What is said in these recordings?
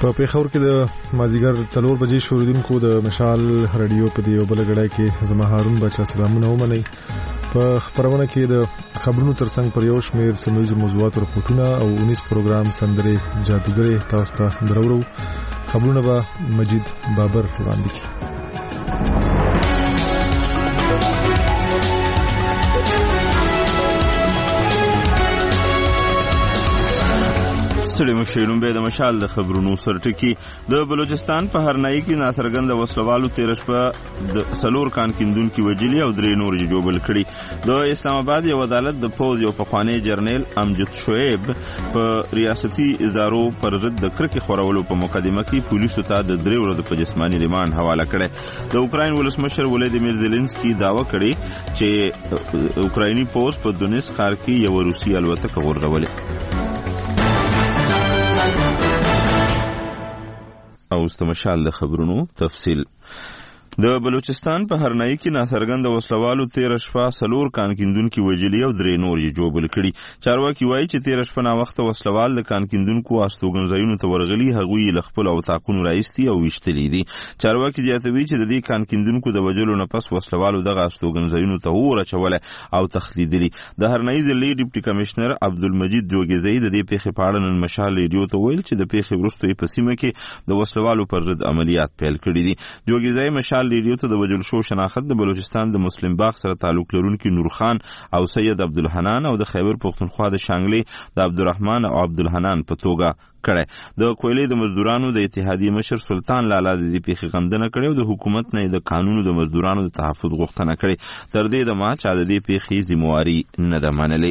په پیښور کې د مازیګر 4 بجې شوریدونکو د مشال رادیو په دی بل غړای کې زما هارون بچا سلامونه ومني. په خبرونه کې د خبرونو ترڅنګ پر یو شمېر سیمه‌ییز موضوعات او رپورټونه او 19 پروګرام سندره جادوګري تاسو ته درورو. خبرونه به مجید بابر وړاندې کړي. سړي مشیرون به د مشال د خبرونو سرټکی د بلوچستان په هرنائی کې ناڅرګند وسلوالو 13 په د سلور کان کیندون کې وجلی او درې نور جوړبل کړي. د اسلام آباد یو عدالت د پوز یو پخوانی جرنیل امجد شعیب په ریاستي ادارو پر ضد د کرکې خورولو په مقدمه کې پولیسو ته د 3 ورځې په جسمانی ریماند حواله کړي. د اوکراین ولسمشر ولادیمیر زيلنسکي داوا کړی چې اوکرایني پوز په دونیس ښار کې یو روسي الوتکه غورځولې. او استمشال د خبرونو تفصیل. د بلوچستان په هرنائی کې ناڅرګند وسلوالو 13 شپه سلور کان کیندونکو وجلی او درې نور یې جوړبل کړي. چارواکي وایي چې 13 شپه نا وخت وسلوال د کان کیندونکو استوګنځایونو ته ورغلي، هغوی له خپل او تاقونو راایستي او وشتلي دي. چارواکي زیاتوي چې د دې کان کیندونکو د وجلو نه پس وسلوالو دغه استوګنځایونو ته ورچوله او تخلیدلي. د هرنائی ضلعي ډیپټي کمشنر عبدالمجید جوګزئی د دې پیښې په اړه نن مشال ریډیو ته ویل چې د پیښې وروسته په سیمه کې د وسلوالو پر ضد عملیات پیل کړي دي. جوګزئی مشال ریډیو ته د وجل شو شناخت د بلوچستان د مسلم باغ سره تعلق لرونکي نور خان او سید عبدالحنان او د خیبر پختونخوا د شانګلې د عبدالرحمن او عبدالحنان په توګه کړه. د کویلې د مزدورانو د اتحادیې مشر سلطان لالا د دې پیښې غندنه کړې او د حکومت نه د قانونو د مزدورانو د تحفظ غوښتنه کړې. تر دې دمه چې د دې پیښې ذمہواری نه ده منلې.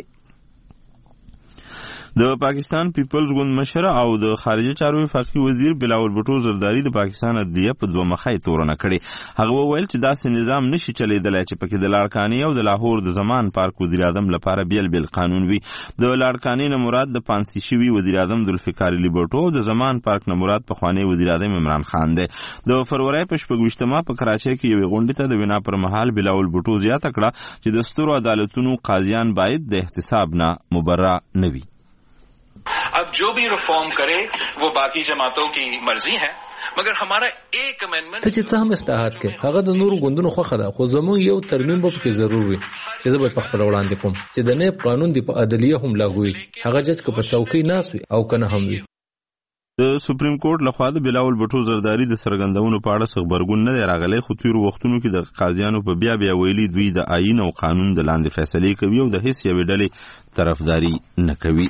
د پاکستان پیپلز ګوند مشر او د خارجه چارو وفاقي وزیر بلاول بټو زرداری د پاکستان عدلیه په دوه مخې تورنه کړي. هغه وویل چې داسې نظام نشي چلیدلی چې پکې د لاړکاني او د لاهور د زمان پارک وزیر اعظم لپاره بیل بیل قانون وي. د لاړکاني نه مراد د پانسي شوی وزیر اعظم ذوالفقار علی بټو او د زمان پارک نه مراد پخوانی وزیر اعظم عمران خان دی. د فروری په 28 په کراچۍ کې یو غونډه ته د وینا پر مهال بلاول بټو زیاته کړه چې د سترو عدالتونو قاضیان باید د احتساب نه مبرأ نه وي. अब जो भी रिफॉर्म करे वो बाकी जमातों की मर्जी है, मगर हमारा एक अमेंडमेंट ته چې څه هم اصلاحات کې هغه د نورو ګوندونو خوښه ده، خو زموږ یو ترمیم به پکې ضرور وي چې زه به په خپل وړاندې کوم چې د نېب قانون دی په عدلیه هم لاګو وي، هغه جج که په چوکۍ ناس وي او کنه هم وي. د سپریم کورټ لخوا د بلاول بټو زرداری د سرګندونو په اړه خبرګون نه راغلی، خو تیر وختونو کې د قاضیانو په بیا ویلي دوی د آئین او قانون د لاندې فیصلې کوي او د هیڅ یوې ډلې طرفداري نه کوي.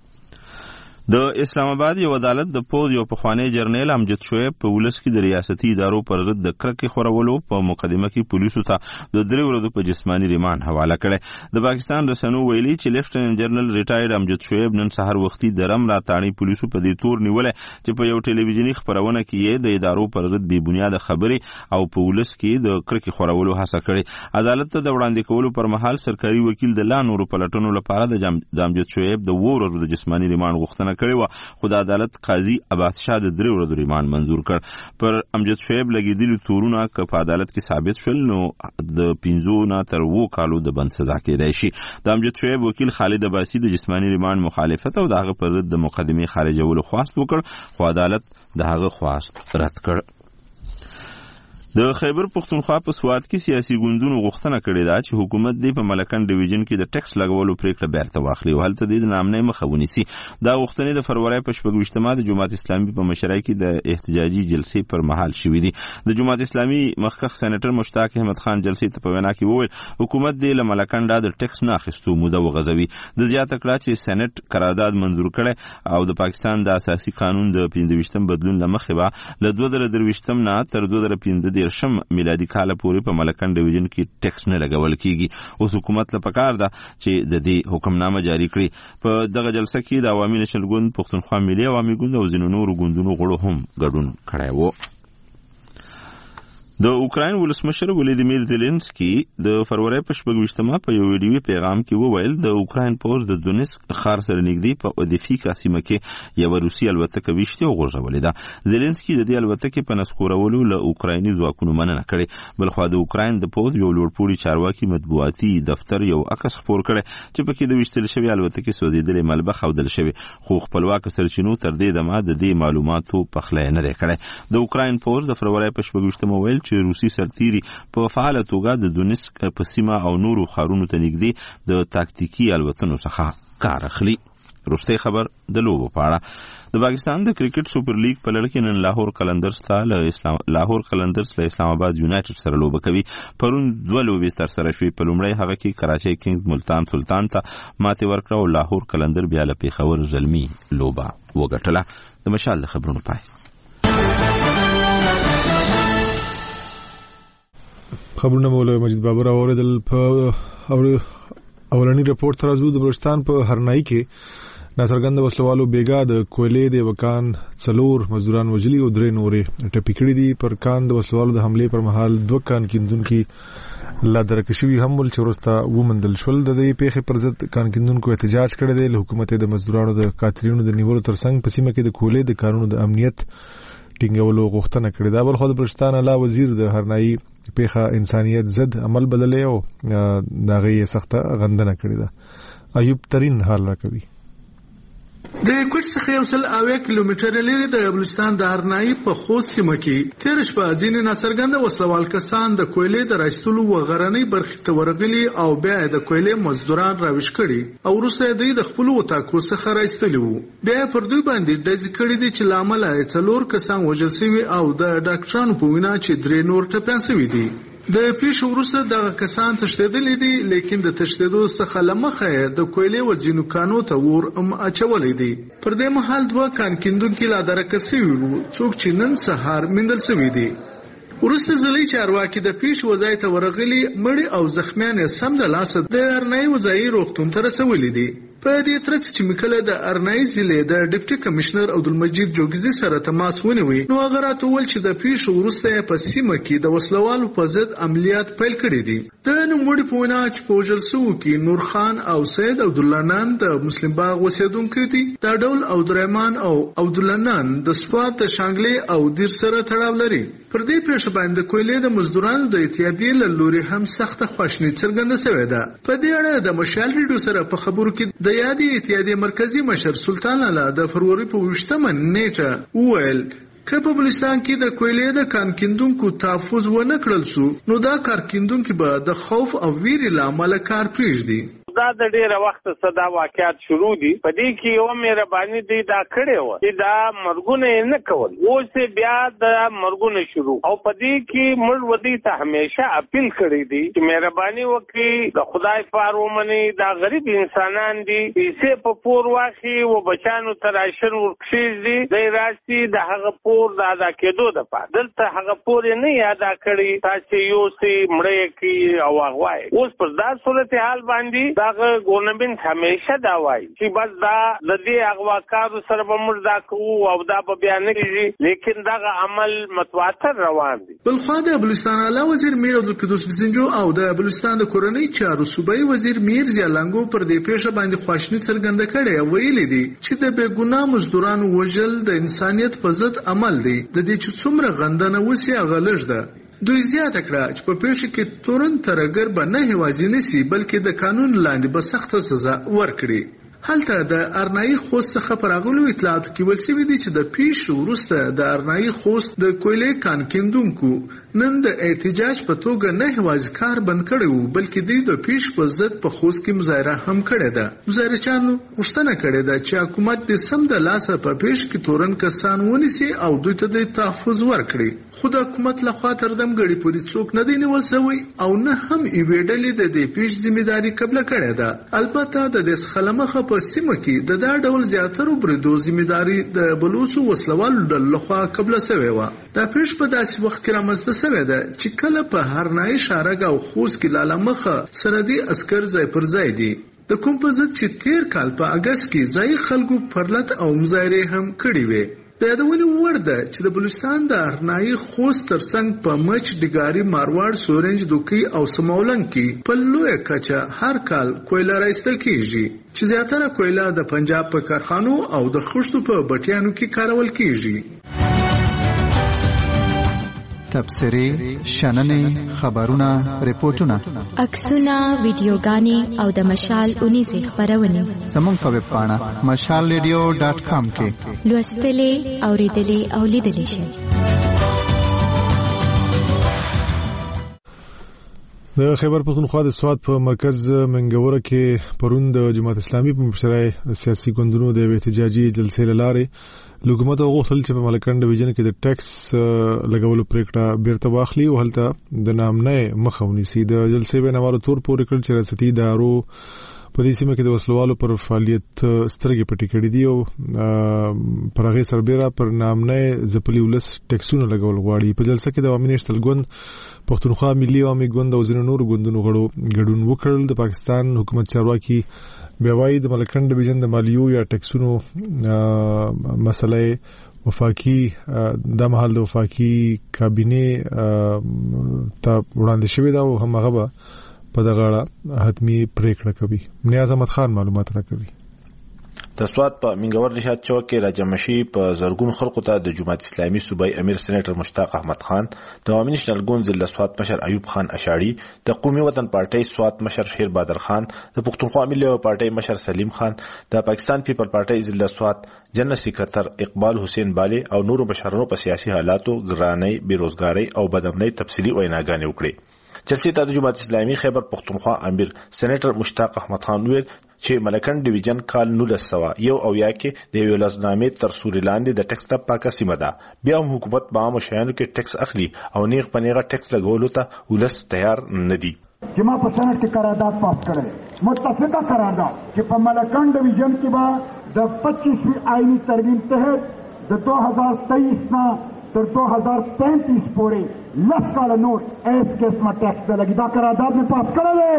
د اسلام آباد یو عدالت د پوز یو پخوانی جرنیل امجد شعیب په ولس کې د ریاستي ادارو پر ضد د کرکې خورولو په مقدمه کې پولیسو ته د 3 ورځې په جسمانی ریماند حواله کړي. د پاکستان رسنیو ویلي چې لیفټننټ جنرال ریټایرډ امجد شعیب نن سحر وختي د رم راتاڼي پولیسو په دې تور نیولې چې په یو ټلویزیونی خبرونه کې یې د ادارو پر ضد بې بنیاده خبرې او په ولس کې د کرکې خورولو هڅه کړې. عدالت ته د وړاندې کولو پر مهال سرکاري وکیل د لا نورو پلټنو لپاره د امجد شعیب د 2 ورځې د جسمانی ریماند غوښتنه کړې و، خو د عدالت قاضي عباس شاه د 3 ورځې ریماند منظور کړ. پر امجد شعیب لګیدلي تورونه که په عدالت کې ثابت شول نو د 5 نه تر 2 کالو د بند سزا کېدای شي. د امجد شعیب وکیل خالد عباسي د جسمانی ریماند مخالفت او دغه پر ضد د مقدمې خارجولو خواست وکړ، خو عدالت دغه خواست رد کړ. د خیبر پختونخوا په سوات کې سیاسي ګوندونو غوښتنه کړې ده چې حکومت دې په ملکن ډیویژن کې د ټیکس لګولو پریکړه بیرته واخلي او هلته د نامنۍ مخه ونیسي. دا غوښتنې د فروری په 28 د جماعت اسلامي په مشرۍ کې د احتجاجي جلسې پر مهال شوې دي. د جماعت اسلامي مخکښ سېنیټر مشتاق احمد خان جلسې ته په وینا کې وویل حکومت دې له ملکن د ټیکس نه اخیستو موده وغځوي. د زیاته کړه چې سېنیټ قرارداد منظور کړي او د پاکستان د اساسي قانون د 25 بدلون لمخې به له 2023 نه تر 2015 میلادي کال پورې په ملکن ډیویژن کې ټیکس نه لګول کیږي. اوس حکومت له پکار ده چې د دې حکمنامه جاری کړي. په دغه جلسه کې د عوامي نشل ګوند، پښتونخوا ملي عوامي ګوند او ځینو نورو ګوندونو غړو هم ګډون کړی و. د اوکراین ولسمشر ولادیمیر زيلنسکي د فروری په 28 په یو ویډیوي پیغام کې وویل د اوکراین پوز د دونیسک ښار سره نږدې په اودیفیکا سیمه کې یو روسي الوتکه ویشتي او غورځولې ده. زيلنسکي د دې الوتکې په نسکورولو له اوکرایني ځواکونو مننه کړې. بلخوا د اوکراین د پوز یو لوړپوړي چارواکي مطبوعاتي دفتر یو عکس خپور کړی چې پکې د ویشتل شوی الوتکې سوځېدلې ملبه ښودل شوی، خو خپلواک سرچینو تر دې دمه د دې معلوماتو پخلی نه دی کړی. د اوکراین پوز د فروری په 28 ویل چې روسي سرتیري په فعاله توګه د دونیسک په سیمه او نورو ښارونو ته نږدې د تاکتیکي الوتنو څخه کار اخلي. وروستی خبر د لوبو په اړه. د پاکستان د کرکټ سوپر لیګ په لړ کې نن لاهور قلندرز له اسلام آباد یونایټډ سره لوبه کوي. پرون 2 لوبې ترسره شوې. په لومړی هغه کې کراچۍ کینګز ملتان سلطان ته ماتې ورکړه او لاهور قلندر بیا له پېښور زلمي لوبه وګټله. د مشال خبرونو پای. خبرونه مولا مجید بابر اوریدل. په اولنی رپورت تر ازو د بلوچستان په هرنائی کې ناڅرګند وسلوالو بیګا د کویلې د وکان 4 مزدوران وجلی او 3 نورې ټپي کړي دي. پر کان د وسلوالو د حمله پر مهال 2 کان کیندونکو لا درکشوي هم ول چورستا ومندل شول. د دې پیښې پر ضد کان کیندونکو احتجاج کړی دی. حکومت د مزدورانو د قاتلینو د نیولو ترڅنګ په سیمه کې د کویلې د کارونو د امنیت ټینګولو غوښتنه کړې ده. بل خو د بلوچستان اعلی وزیر د هرنائی پیښه انسانیت ضد عمل بدلې او داغه سخته غندنه کړې ده. ایوب ترين حال راکوي. د کوټ څخه یو سل اویا کیلومتره لري د بلوچستان د هرنائی په خوست سیمه کې تیر شپه ځینې ناڅرګنده وسلوال کسان د کویلې د راستلو وغرنۍ برخې ته ورغلي او بیا د کویلې مزدوران راوښ کړي او وروسته د خپل وټاکو څخه راستلي وو. بیا پر دوی باندې ډز کړي دي چې لامل یې 4 کسان وژل شوي او د ډاکټرانو په وینا چې 3 نور ټپيان شوي دي. د پیښو وروسته د کسان تښتېدلې دي، لیکن د تښتېدو څخه لمخه د کویلې وځینو کانو ته ور اچولې دي. پر دې مهال 2 کان کیندونکو لا درکه شوي وو، څوک چې نن سهار مندل شوي دي. ورسته ځلې چارواکي د پیښو وځای ته ورغلي، مړي او زخمیان سم د لاسه د هرنائی وځای روغتون ته رسولې دي. په دې ترڅ چې مکله د هرنائی ضلع د ډیپټي کمشنر عبدالمجید جوګزي سره تماس ونیوي، نو هغه راته وویل چې د پیښو وروسته په سیمه کې د وسلوالو په ضد عملیات پیل کړي دي. د نوموړي په وینا چې په وژل شوو کې نور خان او سید عبدالله نان د مسلم باغ اوسېدونکي دي. دا ډول عبدالرحمن او عبدالله نان د سوات د شانګلې او دیر سره تړاو لري. پر دې پیښه باندې کویلې د مزدورانو د اتحادیې له لوري هم سخته خواشیني څرګنده شوې ده. په دې اړه د مشال ریډیو سره په خبرو کې د یادې اتحادیې مرکزی مشر سلطان الله د فروری په 28 نیټه وویل که په بلوچستان کې د کویلې د کان کیندونکو تحفظ ونه کړل شو، نو دا کار کیندونکو به د خوف او ویرې له امله کار پرېږدي. دا د ډیره وخت صدا واقعات شروع دي. په دې کې یو مهرباني دی دا کړې و چې دا مرګونه نه کول، اوس بیا د مرګونه شروع او په دې کې موږ ودی ته همیشه اپیل کړی دی چې مهرباني وکړي، د خدای په ومني، دا غریب انسانان دي، پیسې په پور واخی او بچانو تراشن ورکشي دي، د راسي د هغه پور د ادا کېدو د پاره دلته هغه پور نه ادا کړی، تاسو یو سي مړی کی او هغه اوس پر دا صورتحال باندې داغه ګورنمنت همیشه دا وایي چې بس دا د دې اغواکارو سره به موږ دا کوو او دا به بیا نه کېږي، لیکن دغه عمل متواتر روان دي. بلخوا د بلوچستان اعلی وزیر میر عبدالقدوس بزنجو او د بلوچستان د کورنۍ چارو صوبایي وزیر میر زیالنګو پر دې پیښه باندې خواشیني څرګنده کړې، ویلي دي چې د بېګناه مزدورانو وژل د انسانیت په ضد عمل دی. د دې چې څومره غندنه وسي هغه لږ ده. دوی زیاته کړه چې په پیښه کې تورن ترګر به نه هوازي نسی، بلکې د قانون لاندې به سخته سزا ورکړي. هلته د هرنائی خوست څخه پراغلو اطلاعاتو کې ویل شوي دي چې د پیښو وروسته د هرنائی خوست د کویلې کان کیندونکو نن د احتجاج په توګه نه هوازي کار بند کړی وو، بلکې دوی د پیښ په ضد په خوست کې مظاهره هم کړې ده. مظاهرچیانو غوښتنه کړې ده چې حکومت د سم د لاسه په پیښ کې تورن کسان ونیسي او دوی ته د تحفظ ورکړي، خو د حکومت لخوا تر دمګړي پورې څوک نه دی نیول شوی او نه هم یوې ډلې د دې پیښ ذمہداري قبله کړې ده. البته د دې خلمخه په سیمه کې د دا ډول زیاترو بریدو ذمہداري د بلوچو وسلوالو ډلو لخوا قبله شوې وه. دا پیښ په داسې وخت کې رامنځته شوې ده چې کله په هرنائی شارګ او خوست کې لاله مخه سرحدي عسکر ځای پر ځای دي. د کوم په ضد چې تیر کال په اگست کې ځای خلکو پرلط او مظاهره هم کړې وې. د یادونې وړ ده چې د بلوچستان د ارنایي خوست ترڅنګ په مچ ډګاري مارواړ سورنج دوکي او سمولنګ کې په لویه کچه هر کال کویله راایستل کیږي چې زیاتره کویله د پنجاب په کارخانو او د خښتو په بټیانو کې کارول کیږي. تبصرې، شننې، خبرونه، ریپورتونه، عکسونه، ویډیوګانې او د مشال اونیزې خپرونې زموږ په ویب پاڼه mashalradio.com کې لوستلې، اوریدلې او لیدلې شئ. د خیبر پختونخوا د سواد په مرکز منګوره کې پرون د جماعت اسلامي په مشرۍ سیاسي ګوندونو د احتجاجي جلسې لاره حکومت غوښتل چې په ملکن ډیویژن کې د ټیکس لګولو پریکړه بیرته واخلي او هلته د نامنه مخاوني سي. د جلسې بنوالو تور پورې کړ چې ریاستي ادارو په دې سیمه کې د وسلوالو پر فعالیت سترګې پټې کړې دي او پر هغه سربېره پر نامنه ځپلي ولس ټیکسونه لګول غواړي. په جلسه کې د عوامي نېشنل ګوند، پښتونخوا ملي عوامي ګوند او ځینو نورو ګوندونو غړو ګډون وکړل. د پاکستان حکومت چارواکي بیا وايي د ملکن ډیویژن د مالیو یا ټیکسونو مسله وفاقي د محل د وفاقي کابینه ته وړاندې شوې ده او همغه په دغه اړه حتمی پریکړه کوي. نیاز احمد خان معلومات راکوي. د سواد په منګور نشاد چوک کې راجمع شي په زرګون خلکو ته د جماعت اسلامي صوبای امیر سېنیټر مشتاق احمد خان، د عوامي نېشنل ګوند ضلع سواد مشر ایوب خان اشاړي، د قومي وطن پارټۍ سواد مشر شیر بادر خان، د پښتونخوا ملي پارټۍ مشر سلیم خان، د پاکستان پیپل پارټۍ ضلع سواد جنرال سکرټر اقبال حسین باله او نورو بشرانو په سیاسي حالاتو، ګرانۍ، بیروزګاری او بدامنۍ تفصیلی ویناګانې وکړي. جلسې ته د جماعت اسلامي خیبر پختونخوا امیر سېنیټر مشتاق احمد خان ویل چې ملکن ډیویژن کال 1901 کې د یو لازمنامې تر سوري لاندې د ټیکس ته پاکه سیمه ده. بیا هم حکومت په عامو شیانو کې ټیکس اخلي او نیغ پنیغه ټیکس لګولو ته ولس تیار نه دي. چې ما په سنت کې قرارداد پاس کړی، متفقه قرارداد چې په ملکن ډیویژن کې به د 25ویں آئینی ترمیم تحت د 2023 نه تر 2035 پورې 10 کاله نور ایس قسمه ټیکس لګي. دا قرارداد میں پاس کړی دی.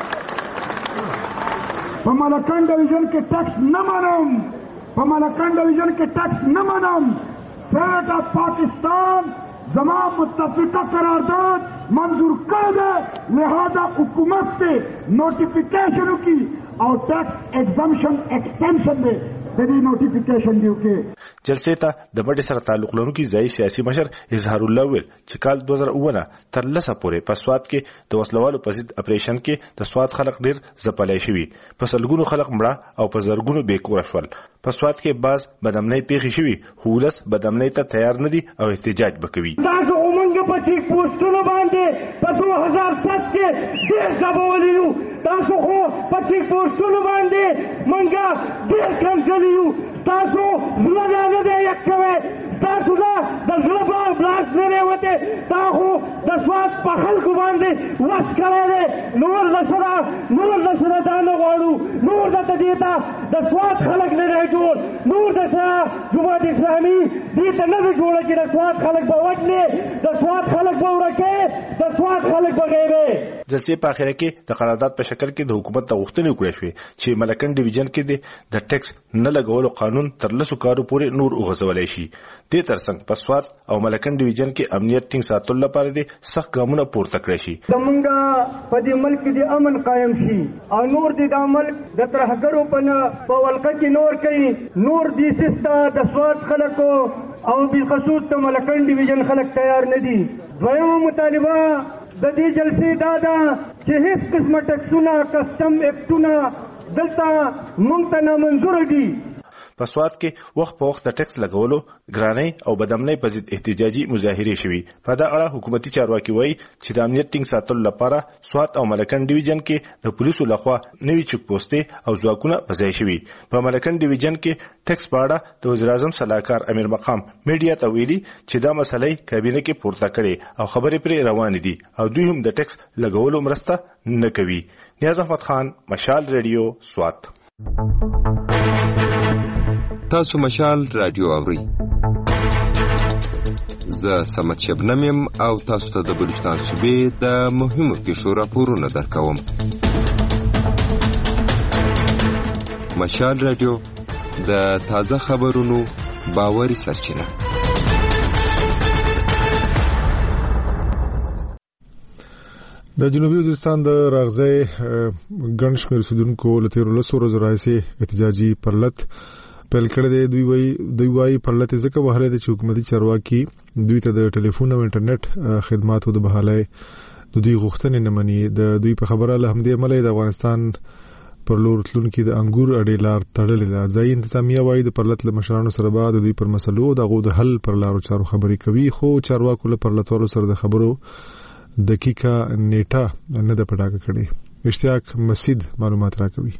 په ملکن ډیویژن کې ټیکس نه منم، په ملکن ډیویژن کې ټیکس نه منم. سینټ اف پاکستان زما متفقه قرارداد منظور کړی دی، لہذا حکومت سے نوٹیفیکیشن کی اور ٹیکس ایگزمپشن ایکسٹینشن دے نوټیفیکیشن دیو کې. جلسې ته د بډې سره تعلق لرونکي ځایي سیاسي مشر اظهار الله ویل چې کال 2009 تر 10 پورې په سواد کې د وسلوالو په ضد اپریشن کې د سواد خلک ډیر ځپلای شوي، په سلګونو خلک مړه او په زرګونو بیکوره شول. په سواد کې باز بدامنۍ پیښې شوي، خو ولس بدامنۍ ته تیار نه دي او احتجاج وکوي. تاسو ومنګ په چیک پوسټونو باندې په 2007 کې ډیر ځبولیو، تاسو خو په چیک پوسټونو باندې منګه ډیر کنځلیو، تاسو زړه نه دی یک کوي، تاسو دا د زړه بلاس نه وته، تاسو د سواد په خلکو باندې واس کړی، نور نشره دا نه غواړو، نور د دیتا د سواد خلک نه جوړ، نور د جماعت اسلامي دې ته نه جوړه چې د سواد خلک به وجنې، د سواد خلک به ورکه، د سواد خلک به غیبه. جلسې په اخر کې د قرارداد په شکل کې د حکومت د غوښتنې وکړې شوې چې ملکن ډیویژن کې د ټیکس نه لګولو قانون تر 10 کارو پورې نور وغځولای شي. دې ترڅنګ په سواد او ملکن ډیویژن کې امنیت ټینګ ساتلو لپاره د سخت ګامونه پورته کړی شي. زمونږه په دې ملک کې د امن قائم شي او نور د ملک د ترهګرو په ولقه کې نور کوي، نور دې سستا د سواد خلکو او بالخصوص د ملکن ډیویژن خلک تیار نه دي. دویمه مطالبه د دې جلسې دا ده چې هیڅ قسمه ټیکسونه، کسټم ایکټونه دلته موږ ته نامنظور دي. په سواد کې وخت په وخت د ټیکس لګولو، ګرانۍ او بدامنۍ په ضد احتجاجي مظاهرې شوي. په دا اړه حکومتي چارواکي وایي چې د امنیت ټینګ ساتلو لپاره سواد او ملکن ډیویژن کې د پولیسو لخوا نوي چک پوسټې او ځواکونه وضع شوي. په ملکن ډیویژن کې ټیکس په اړه د وزیر اعظم صلاحکار امیر مقام میډیا ته ویلي چې دا مسله کابینه کې پورته کړي او خبرې پرې روانې دي او دوی هم د ټیکس لګولو مرسته نه کوي. نیاز احمد خان، مشال ریډیو، سواد. تاسو مشال رادیو اورئ. زه سمت شبنم یم او تاسو ته د بلوچستان صوبې د مهمو پیښو راپورونه درکوم. مشال رادیو د تازه خبرونو، باوري سرچینه. د جنوبي وزیرستان د راغزي ګڼ شمېر اوسېدونکو له تېرو 10 ورځو راهیسې احتجاجي پرلط پیل کړی دی. دوی وايي پرلط یې ځکه وهلی دی چې حکومتي چارواکي دوی ته د ټلیفون او انټرنیټ خدماتو د بحالۍ د دوی غوښتنې نه مني. د دوی په خبره له همدې امله د افغانستان پر لور تلونکي د انګور اډې لار تړلې ده. ځایي انتظامیه وايي د پرلط له مشرانو سره به د دوی پر مسلو د هغو د حل پر لارو چارو خبرې کوي، خو چارواکو له پرلطوالو سره د خبرو دقیقه نیټه نه ده پټاکه کړې. اشتیاق مسید معلومات راکوي.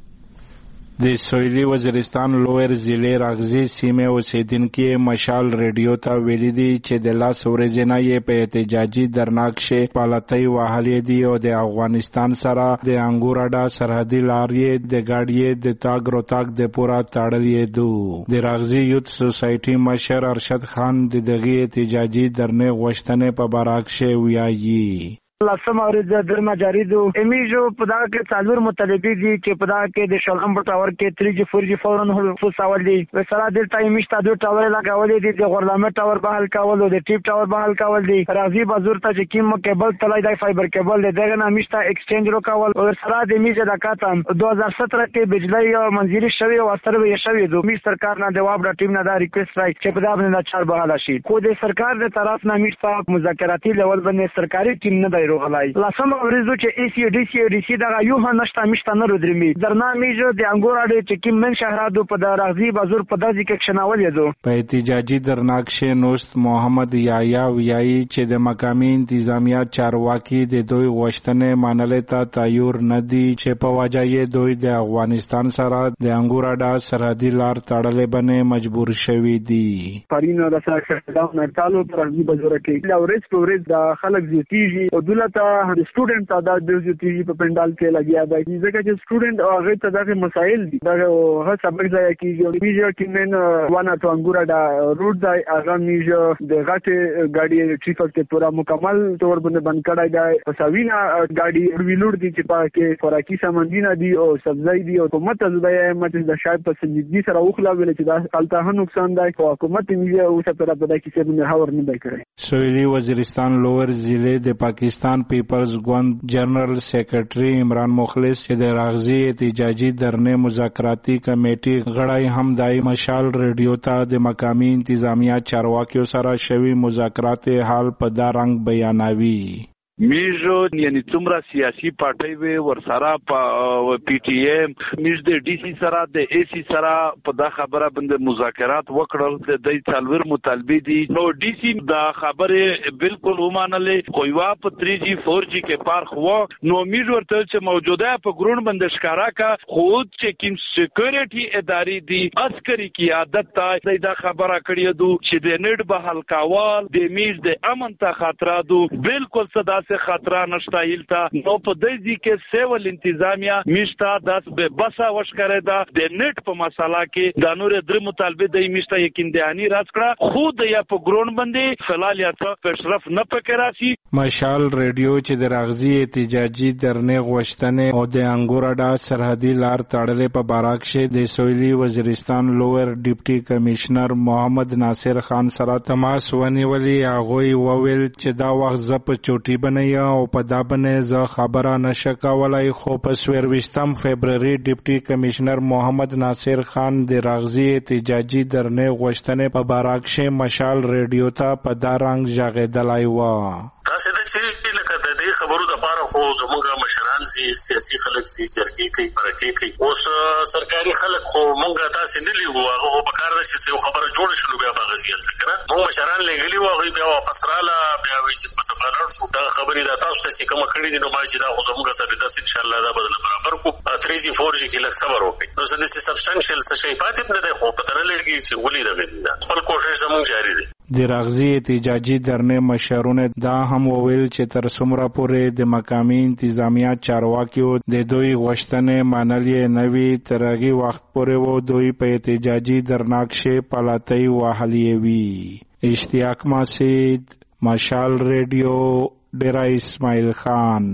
د سویلي وزیرستان لویر ضلع راغزي سیمه اوسیدونکو مشال ریډیو ته ویلي دي چې د لاس ورځې نه یې په احتجاجي درناکشه پالتای وهلې دي او د افغانستان سره د انګور اډه سرحدي لارې د ګاډي د تاګ روتاګ د پورا تړلې دي. د راغزي یوت سوسایټي مشر ارشد خان د دغه احتجاجي درنه غوښتنې په براکشه ویایي. لاسم اورځ درما جاری دو امیجو پدا کې څلور مطالبه دي چې پدا کې د شلغم په ټاور کې 3G 4G فورن هو سوال دي وسره د ټایم شته دوه ټاور لګولې دي د غورلامه ټاور بحال کول او د ټیپ ټاور بحال کول دي. راځي بازور ته چې کیم کیبل تلای دی فایبر کیبل دغه نامشته ایکسچینج رو کول او سره د میجه د کاتم 2017 کې بجلی او منځري شوی او اثر وي شوی دو می سرکار نه جواب د ټیم نه دا ریکوست راځي چې پدا باندې چار بحال شي. خو د سرکار د طرف نامشته مذاکراتی لیول باندې سرکاري ټیم نه دی روغلای. لاسم اورزو چې ای سی ډي دا یو هنشته مشته نه رودرمي درنا میجو د انګور اډې چې کیم من شهرادو په د راغزي بازور په دازي کې کښناول یدو. په احتجاجي درناکشه نوست محمد یایا ویایي چې د مقامي انتظامیه چارواکي د دوی غوښتنې منلې ته تیار نه دي چې په وجه یې دوی د افغانستان سره د انګور اډه سرحدي لار تړلې باندې مجبور شوي دي. پرینه د سره دا نه تعالو پر راغزي بازور کې لا ورځ په ورځ د خلک زیاتیږي او دولت د سټوډنټ تعداد د زیاتیږي په پندال کې لګیا دی ځکه چې سټوډنټ هغه ته دغه مسایل دي دا هغه سبق ځای کېږي. میجر کې من وانه تو انګور دا روډ دی هغه میجر د غټه ګاډي ټریفک ته پورا مکمل تور باندې بند کړای دی. پسوینا ګاډي ویلوړ دي چې پاکه خوراکي سامانونه دي او سبزی دي او حکومت زده مت د شاید په سنجیدګي سره وخلا ویل چې دا الته نقصان دی او حکومت میجر او څه پر په دای کې څه نه هاور نه دی کړی. سویلي وزیرستان لوور ضلع د پاکستان پیپلز ګوند جنرال سیکریټري عمران مخلص چې د راغزي احتجاجي درنه مذاکراتي کمیټې غړی هم دای مشال ریډیو ته د مقامي انتظامیه چارواکیو سره شوی مذاکرات حال په دا رنګ بیانوي. میجو یعنی څومره سیاسي پارټي وي ورسره په پی ټی ایم میج د ډي سي سره د ای سي سره په دا خبره باندې مذاکرات وکړل. د دې څلور مطالبه دي نو ډي سي دا خبره بالکل ومانلې خو یو په 3G 4G کې فرق و نو میج ورته چې موجوده په ګرون باندې ښکارا کا خود چې کوم سکیورټي ادارې دي عسکري قیادت ته دا خبره کړې دو چې د نړ بحال کول د میج د امن ته خطر دو بالکل صدا سے خطرہ نشتا ہلتا نو په دې کې سیول انتظامیه میشتا داس به بسا وش کرے دا د نیټ په مساله کې د نور در مطالبه د میشتا یقین دهانی راځ کړه خود یا په ګرون باندې فلال یا څه پیشرفت نه پکې راشي. مشال ریډیو چې د راغزي احتجاجي درنه غوښتنې او د انګور اډه سرحدي لار تړلې په باراکشه د سویلي وزیرستان لوور ډیپټي کمشنر محمد ناصر خان سره تماس ونیولې. هغه وویل چې دا وخت زپ چوټي بنه او په دا باندې زه خبره نشه کولای خو په 24 فبرवरी ډیپټي کمشنر محمد ناصر خان د راغزي احتجاجي درنه غوښتنې په باراکشه مشال ریډیو ته په دا رنګ ژغېدلای و. تاسو د چې لکه د دې خبرو د لپاره خو زموږ مشران سیاسي خلک جرګې کوي پرکې کوي اوس سرکاري خلک خو موږ تاسو نه لیو هغه په کار ده چې خبره جوړه شنو بیا په غزيل ذکر موږ مشران لګلی و هغه بیا واپس رااله بیا وی چې په سفارت شو دا خبرې دا تاسو ته کوم کړی دي نو ما چې دا خو زموږ سره د ان شاء الله دا بدل برابر کو 3G 4G کې لږ صبر وکړي نو څه د سبستانشل څه شي پاتې نه ده خو پته نه لګي چې ولې دا خپل کوشش زموږ جاری دي. د راغزي احتجاجي درنه مشرونه دا هم وویل چې تر څومره پورې د مقامي انتظامیه چارواکیو د دوی غوښتنې منلې نه وي تر هغه وخت پورې و دوی په احتجاجي درناکشه پلاتۍ وهلې وي. اشتیاق مسید مشال ریډیو ډیرا اسماعیل خان.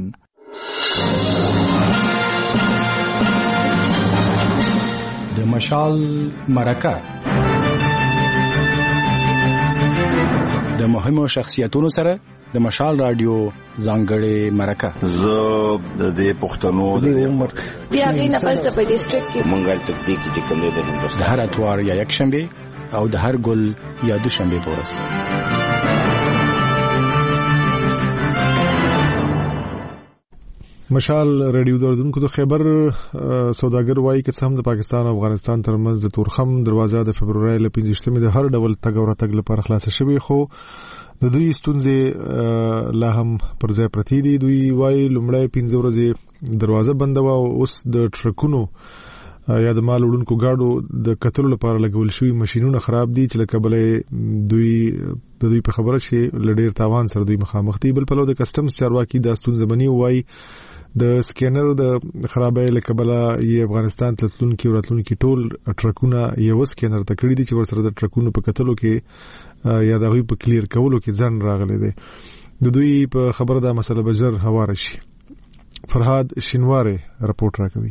د مشال مرکه د مهمو شخصیتونو سره د مشال رادیو ځانګړې مرکه زه د دې پښتنو د عمر بیا غینه پس په ډیسټریکټ کې منګل تطبیق چې کوم دی د هندوستان د هر اتوار یا یک شنبه او د هر ګل یا دوشنبه پورس مشال رادیو دردونکو د خیبر سوداګر وایي چې هم د پاکستان او افغانستان ترمنځ د تورخم دروازه د فبرवरी ل 15مې د هر ډول تګ او راتګ لپاره خلاصه شوې خو د دوی ستونزې لا هم پر ځای پرتی دي. دوی وایي لومړی 15 ورځې دروازه بنده و او اوس د ټرکونو یا د مال وړونکو گاډو د کتلو لپاره لګول شوی ماشينونه خراب دي چې لکه بلې دوی په خبره شي لډیر تاوان سره دوی مخامخ دي. بل په لور د کسټمز چارواکي د ستونزې بني وایي د سکینر د خرابې لکه بلا ی افغانستان تلونکي او راتلونکي ټول ټرکونه یو سکینر ته کړی دي چې ورسره د ټرکونو په کتلو کې یا د غوی په کلیر کولو کې ځن راغلي دي. د دوی په خبره دا مسله بجر هواره شي. فرهاد شینواره رپورټ راکوي.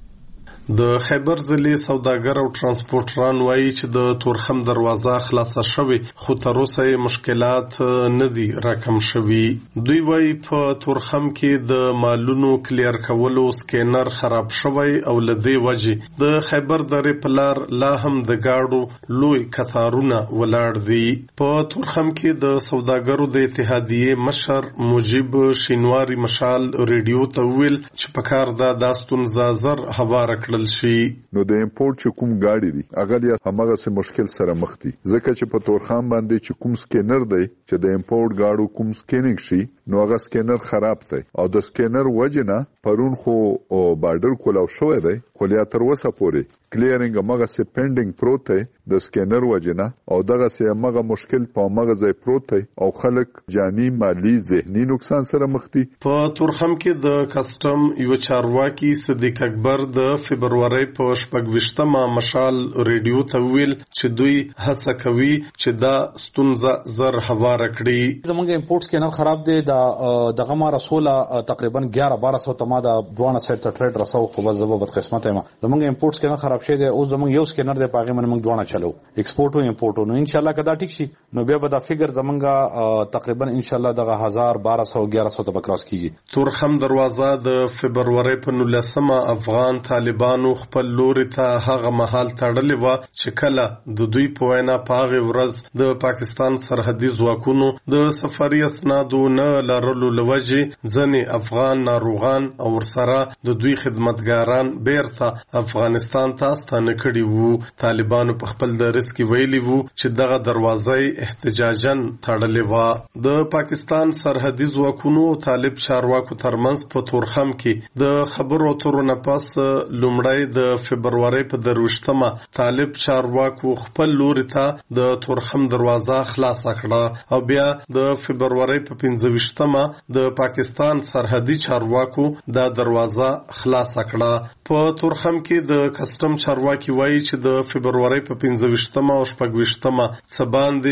د خیبر ضلع سوداګر او ترانسپورټران وایي چې د تورخم دروازه خلاصه شوې خو تر اوسه مشکلات نه دي راکم شوي. دوی وایي په تورخم کې د مالونو کلیر کولو سکینر خراب شوی او لدې وجې د خیبر درې پلار لا هم د گاډو لوی کثارونه ولاړ دي. په تورخم کې د سوداګرو د اتحادیې مشر مجيب شینواری مشال ریډیو ته ویل چې په کار دا داستون زازر هواره کړل شي. نو د امپورټ چې کوم گاډي دي هغه یا همغه سه مشکل سره مخ دي ځکه چې په تورخم باندې چې کوم سکینر دی چې د امپورټ گاډو کوم سکینینګ شي نو هغه سکینر خراب دی او د سکینر وجنه پرون خو بارډر کولاو شوې دی خو لا تر وسه پورې کلیرینګ هغه سه پینډینګ پروت دی د سکینر وجنه او دغه سه هغه مشکل په هغه ځای پروت دی او خلک جانی مالی ذهني نقصان سره مخ دي. په تورخم کې د کسٹم یو چارواکي صدیق اکبر د فبرवरी په 28مه مشال ریډیو ته ویل چې دوی هڅه کوي چې دا ستونزه زر هواره کړي. زمونږ امپورټ سکینر خراب دی دغه ما رسوله تقریبا 11-1200 تما د دوانه سایت ته ټریډ رسو خو بس زبر بد قسمت ما زمونږ امپورټ سکینر خراب شه دی او زمونږ یو سکینر دی پاګه من موږ دوانه چلو ایکسپورټ او امپورټ نو ان شاء الله کدا ټیک شي نو بیا به دا فګر زمونږ تقریبا ان شاء الله دغه 1200-1100 ته کراس کیږي. تورخم دروازه د فبرवरी په 19مه افغان طالبانو خپل لوري ته هغه محل تړلې و چې کله د دوی په وینا پاغه ورځ د پاکستان سرحدي ځواکونو د سفري اسنادو نه لرلو لوجه ځنې افغان ناروغان او ورسره د دوی خدمتګاران بیرته افغانستان ته ستانه کړي وو. طالبانو په خپل درس کې ویلي وو چې دغه دروازه احتجاجاً تړلې و. د پاکستان سرحدي ځواکونو طالب چارواکو ترمنځ په تورخم کې د خبرو اترو نه پس لومړی د فبرवरी په 28مه طالب چارواکو خپل لوري ته د تورخم دروازه خلاص کړه او بیا د فبرवरी په 25مه د پاکستان سرحدي چارواکو دا دروازه خلاص کړه. په تورخم کې د کسٹم چارواکي وایي چې د فبرवरी په 25مه او 26مه سباندې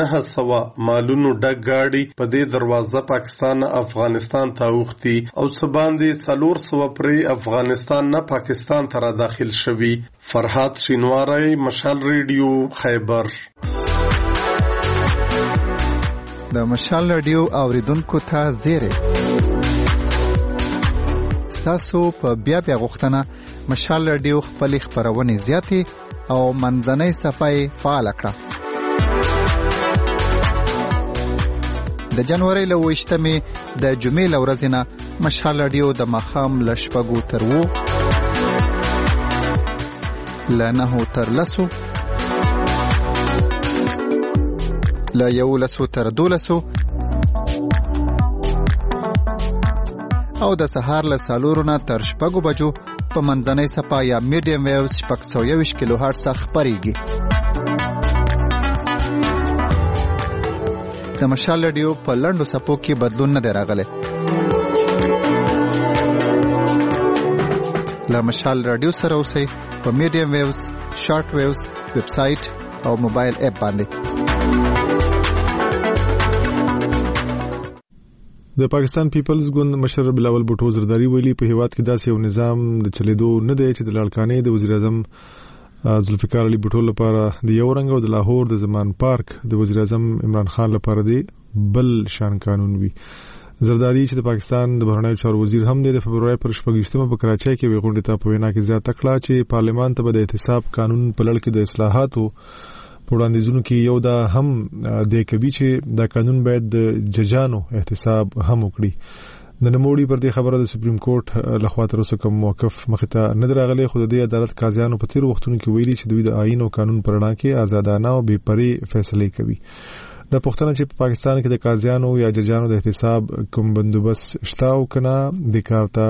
900 مالونو ډک گاډي په دې دروازه پاکستان افغانستان ته اوختي او سباندې 400 پرې افغانستان نه پاکستان ته داخل شوی. فرهاد شینواری مشال ریډیو خیبر. د مشال ریډیو اوریدونکو ته زیره تاسو په بیا غوښتنه مشال ریډیو خپل خبرونه زیاتې او منځنۍ صفحه فعال کړه. د جنوري له 28مې د جمعې ورځې نه مشال ریډیو د مخام لشپګو تر وو لنه تر لسو لا یو لسو تر دولسو او د سهار له سالورونه تر شپږو بجو په منځنۍ صفحه یا میډیم ویو 621 کیلو هرتز خبريږي. د مشال ریډیو په لندو صفو کې بدلون نه راغلی. لا مشال ریډیو سره اوسئ په میډیم ویوز، شارټ ویوز، ویب سټ او موبایل اپ باندې. د پاکستان پیپلز ګوند مشر بلاول بوټو زرداری ویلي په هیواد کې داسې یو نظام د چلیدو نه دی چې د لړکانې د وزیر اعظم ذوالفقار علي بوټو لپاره د یو رنګ او د لاهور د زمان پارک د وزیر اعظم عمران خان لپاره دی بل شان قانون وي. زرداری چې د پاکستان د بهرنیو چارو وزیر هم دی د فبرवरी پر 28 په کراچۍ کې غونډه ته په وینا کې زیاته کړه چې پارلیمان ته د احتساب قانون په لړ کې د اصلاحاتو په وړاندیزونو کې یو دا هم د کوي چې دا قانون باید د ججانو احتساب هم وکړي. د نموړي پر دې خبره د سپریم کورټ لخوا تر اوسه کوم موقف مخته نه درغلی، خو د عدالت قاضیانو په تیر وختونو کې ویلي چې دوی د آئین او قانون پر وړاندې کې آزادانه او بې پرې فیصله کوي. د پښتنه چې په پاکستان کې د قاضیانو یا ججانو د احتساب کوم بندوبست شته او کنه د کارته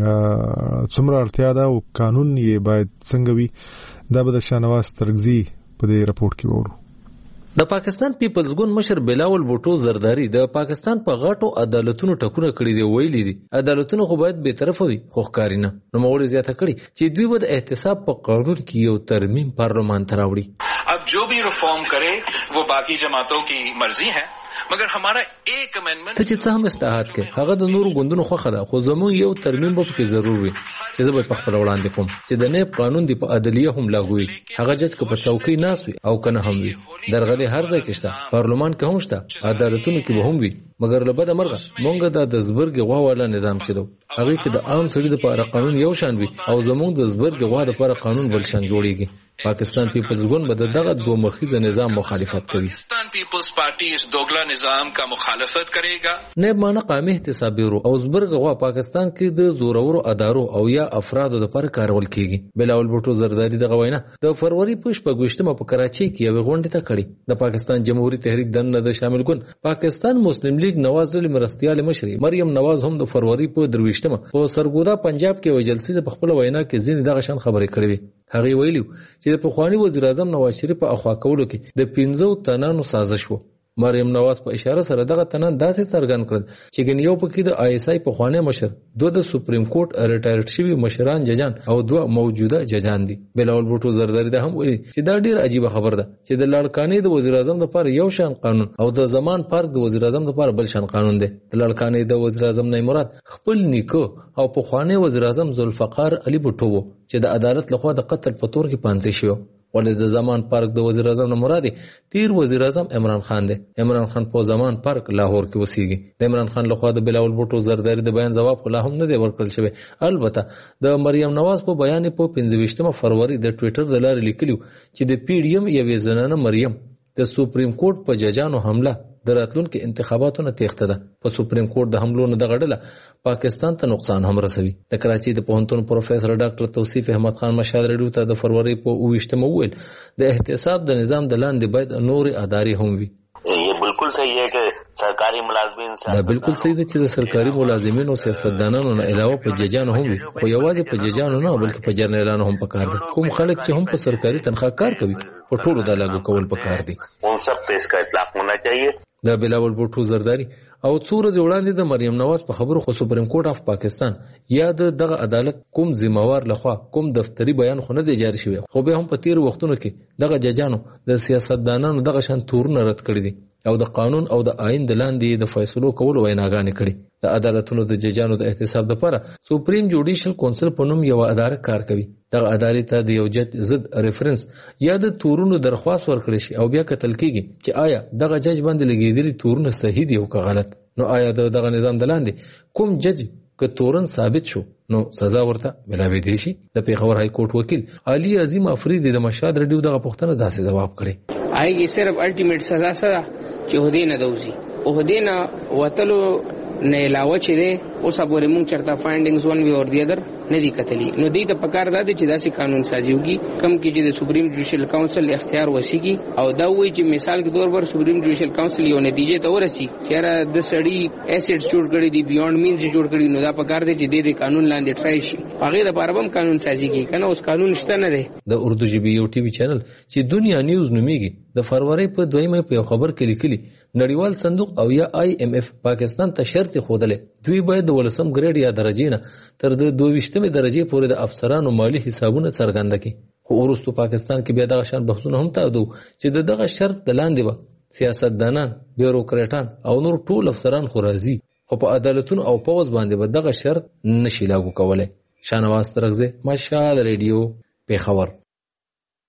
څومره اړتیا ده او قانون یې باید څنګه وي، دا به د شاهنواز ترغزي په دې راپورټ کې وورو. د پاکستان پیپلز ګوند مشر بلاول بوټو زرداری د پاکستان په غاټو عدالتونو ټکونه کړی دی. ویلي دي عدالتونو خو باید به طرفه وي خو ښکاري نه. نو موږ زیاته کړی چې دوی به د احتساب په قانون کې یو ترمیم پارلمان ته راوړي. अब जो भी रिफॉर्म करे वो बाकी जमातों की मर्जी है मगर हमारा एक अमेंडमेंट ته چې څه هم اصلاحات کې هغه د نورو ګوندونو خوخه ده، خو زموږ یو ترمیم به پکې ضرور وي چې زه به په خپل وړاندې کوم چې د نیب قانون دی په عدلیه هم لاګوي. هغه جج که په چوکۍ ناس وي او کنه هم وي، درغلي هر ځای کې شته، پارلمان کې هم شته، عدالتونو کې به هم وي. مګر له بده مرغه مونږ د زبرګ غوا والا نظام چې دو هغه کې د عام سړي لپاره قانون یو شان وي او زموږ د زبرګ غوا لپاره قانون بل شان جوړیږي. پاکستان پیپلز ګوند به دغه دوه مخیزه نظام مخالفت کوي. پاکستان پیپلز پارٹی اس دوگلا نظام کا مخالفت کرے گا. نیب معنی قومي احتسابي او زبرګ غوا پاکستان کې د زورورو ادارو او یا افرادو لپاره کارول کیږي. بلاول بوټو زرداری دغه وینا د فروری په 28 په کراچۍ کې یو غونډه ته کړی. د پاکستان جمهوریت تحریک دنه د شامل ګوند پاکستان مسلم لیگ نواز علي مرستيال مشري مریم نواز هم د فروری په 23 په سرګودا پنجاب کې یو جلسې د خپل وینا کې ځین دغه شان خبرې کړې. هغه ویلو چې د پخوانی وزیر اعظم نواز شریف په اخوا کولو کې د 15 تنانو سازش وو. مریم نواز په اشاره سره دغه تنان داسې څرګند کړل چې ګنیو پکې د آی اس آی پخوانی مشر، دوه د سپریم کورټ ریټایرډ شوی مشران ججان او دوه موجوده ججان دي. بلاول بوټو زرداری ده هم ویلي چې دا ډیر عجیب خبر ده چې د لاړکانې د وزیر اعظم لپاره یو شان قانون او د زمان پارک د وزیر اعظم لپاره بل شان قانون دی. د لاړکانې د وزیر اعظم نه مراد خپل نیکو او پخوانی وزیر اعظم ذوالفقار علي بوټو چې د عدالت لخوا د قتل په تور کې پانځي شو. ولې د زمان پارک د وزیر اعظم نه مراد تیر وزیر اعظم عمران خان دی. عمران خان په زمان پارک لاهور کې وسیږي. د عمران خان لخوا د بلاول بوټو زرداری د بیان جواب خو لا هم نه دی ورکړل شوی. البته د مریم نواز په بیان په 25 فروری د ټوئیټر د لارې لیکلو چې د پی ډی ایم یوې زنانه مریم د سپریم کورټ په ججانو حمله د راتلونکو انتخاباتو تېښته ده. په سپریم کورټ د حملو نه دغه ډله پاکستان ته نقصان هم رسوي. د کراچۍ د پوهنتون پروفیسور ډاکټر توصیف احمد خان مشال ریډیو ته د فروری په 28 وویل د احتساب د نظام د لاندې باید نور ادارې هم وي. یہ بالکل صحیح ہے کہ سرکاری ملازمین دا بالکل صحیح ده چې د سرکاري ملازمینو او سیاستدانانو نه علاوه په ججانو هم وي، خو یوازې په ججانو نه بلکې په جرنیلانو هم پکار دي. کوم خلک چې هم په سرکاري تنخواه کار کوي په ټولو دا لاګو کول پکار دي. ان سب پہ اس کا اطلاق ہونا چاہیے. دا بلاول بوټو زرداری او څو ورځې وړاندې د مریم نواز په خبرو خو سپریم کورټ اف پاکستان یا دغه عدالت کوم ذمہوار لخوا کوم دفتری بیان خو نه دی جاری شوی، خو به هم په تیر وختونو کې دغه ججانو د سیاستدانانو دغه شان تورونه رد کړی دي او د قانون او د آئین د لاندې د فیصلو کولو ویناګانې کړي. د عدالتونو د ججانو د احتساب لپاره سپریم جوډیشل کونسل په نوم یو اداره کار کوي. دغه عدالت ته د یو جج ضد ریفرنس یا د تورونو درخواست ورکړي شي او بیا کتل کیږي چې آیا دغه جج باندې لګیدلي تورونه صحیح دي او که غلط. نو آیا دغه نظام د لاندې کوم جج که تورن ثابت شو نو سزا ورته ملاوي دي شي. د پیښور های کورټ وکیل علي عظیم افریدي د مشهد ریډیو دغه پوښتنه داسې جواب کړي. آئیږي صرف الټیمیټ سزا سره چې هدي نه دوزي او هدي نه وتلو نه علاوه چې ده اوس پورې مونږ چرته فایندینګز ون وی اور دی ادر نه دي کتلی. نو دې ته پکار ده چې داسې قانون سازي وږي کم کې چې د سپریم جوډیشل کونسل اختیار وسیږي او دا وایي چې مثال کے طور پر سپریم جوډیشل کونسل یو نتیجې ته ورسي چې د سړی ایسټ جوړ کړي دي بیونډ مینز جوړ کړي. نو دا پکار ده چې د قانون لاندې ټرای شي هغه د پاره هم قانون سازي کوي کنه اوس قانون شته نه ده. د اردو ژبې یو ټي وي چینل چې دنیا نیوز نومیږي د فروری په 2 په خبر کې لیکلي نړیوال صندوق او یا آی ایم اف پاکستان ته شرط خوده دوی باید د ولسم ګریډ یا درجې نه تر د 22مې درجې پورې د افسرانو مالی حسابونه څرګنده کړي. خو وروسته پاکستان کې بیا دغه شان بحثونه هم تاوده چې دغه شرط د لاندې به سیاستدانان، بیروکریټان او نور ټول افسران خو راضي، خو په عدالتونو او پوز باندې به دغه شرط نشي لاګو کولای. شاهنواز ترغزي، مشال ریډیو، پیښور.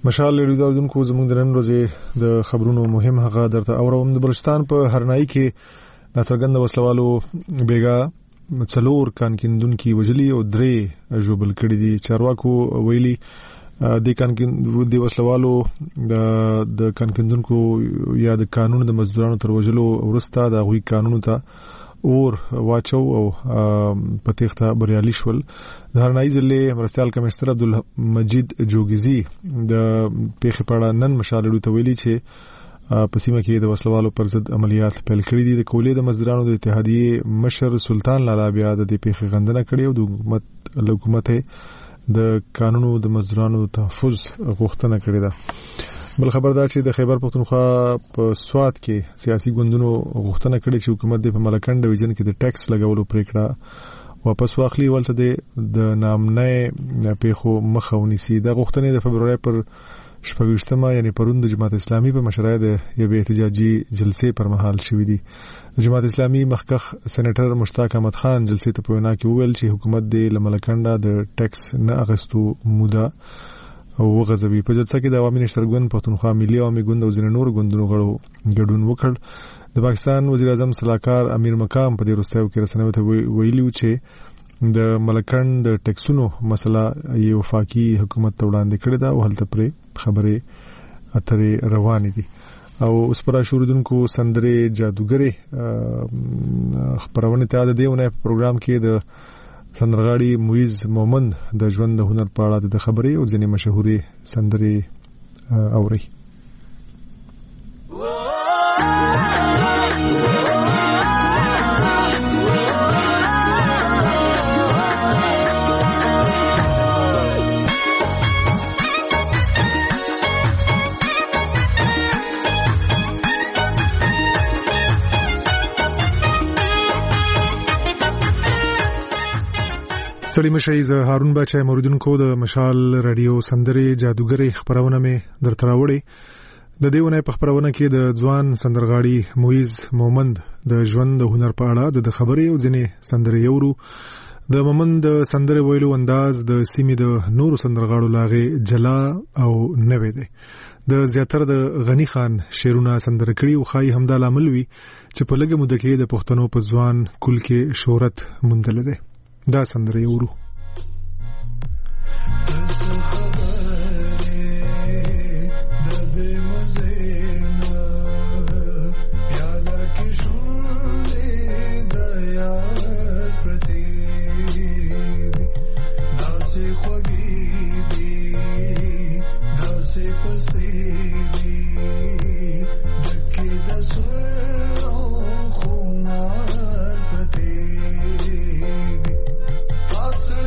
مشال ریډیو دونکو زموږ د نن ورځې د خبرونو مهم هغه درته اوروم. د بلوچستان په هرنائی کې ناڅرګند وسلوالو بیګا څلور کانکیندونکو وجلی او 3 ژوبل کړي دي. چارواکو ویلي د وسلوالو د کانکیندونکو یا د قانون د مزدورانو تر وجلو ورسته د غوي قانون ته اور واچو او پتیخته بریالي شول. د هرنائی ضلع مرستيال کمشنر عبدالمجید جوګیزي د پیښې په اړه نن مشال ریډیو ته ویلي چې په سیمه کې د وسلوالو پر ضد عملیات پیل کړي دي. د کولې د مزدورانو د اتحادیې مشر سلطان لالا بیا د دې پیښې غندنه کړې او د حکومت د قانونو د مزدورانو تحفظ غوښتنه کړې ده. بل خبر دا چې د خیبر پختونخوا په سوات کې سیاسي ګوندونو غوښتنه کړې چې حکومت د ملکند ډیویژن کې د ټیکس لګولو پریکړه واپس واخلي ولته د نامنه پیښو مخه ونیسي. د غوښتنې د فبرवरी پر 28 یعنی پرون د جماعت اسلامي په مشرۍ د یو احتجاجي جلسې پر مهال شوې دي. د جماعت اسلامي مخکخ سېنیټر مشتاق احمد خان جلسې ته په وینا کې وویل چې حکومت د ملکند د ټیکس نه اغستو موده او غزوی. په جلسه کې د عوامي نشتر ګوند پښتونخوا ملي عوامي ګوند او ځینې نور ګوندونو غړو ګډون وکړ. د پاکستان وزیر اعظم صلاحکار امیر مقام په دې وروستیو کې رسنیو ته ویلي چې د ملکند د ټیکسونو مسله یو وفاقي حکومت ته وړاندې کړې ده او هلته پرې خبرې اترې روانې دي. او اوس پر شوردونکو سندري جادوګري خبرونه ته د دیونه پروګرام کې د سندرغاړي مویز مومند د ژوند د هنر په اړه د خبرې او ځینې مشهوري سندري اوري. ستړي مشي زه هارون بچا موریدونکو د مشال رادیو سندري جادوګري خبرونه مې درته راوړي. د دیونه په خبرونه کې د ځوان سندرغاړي مویز مومند د ژوند د هنر په اړه د خبرې او ځینې سندري یورو. د مومند د سندري ویلو انداز د سیمې د نورو سندرغاړو لاغه جلا او نوې دی. د زیاتره د غنی خان شعرونه سندره کړي او خای همدا لامل وی چې په لګه مده کې د پښتنو په ځوان کل کې شهرت موندل دي. دا سندره یورو. Pass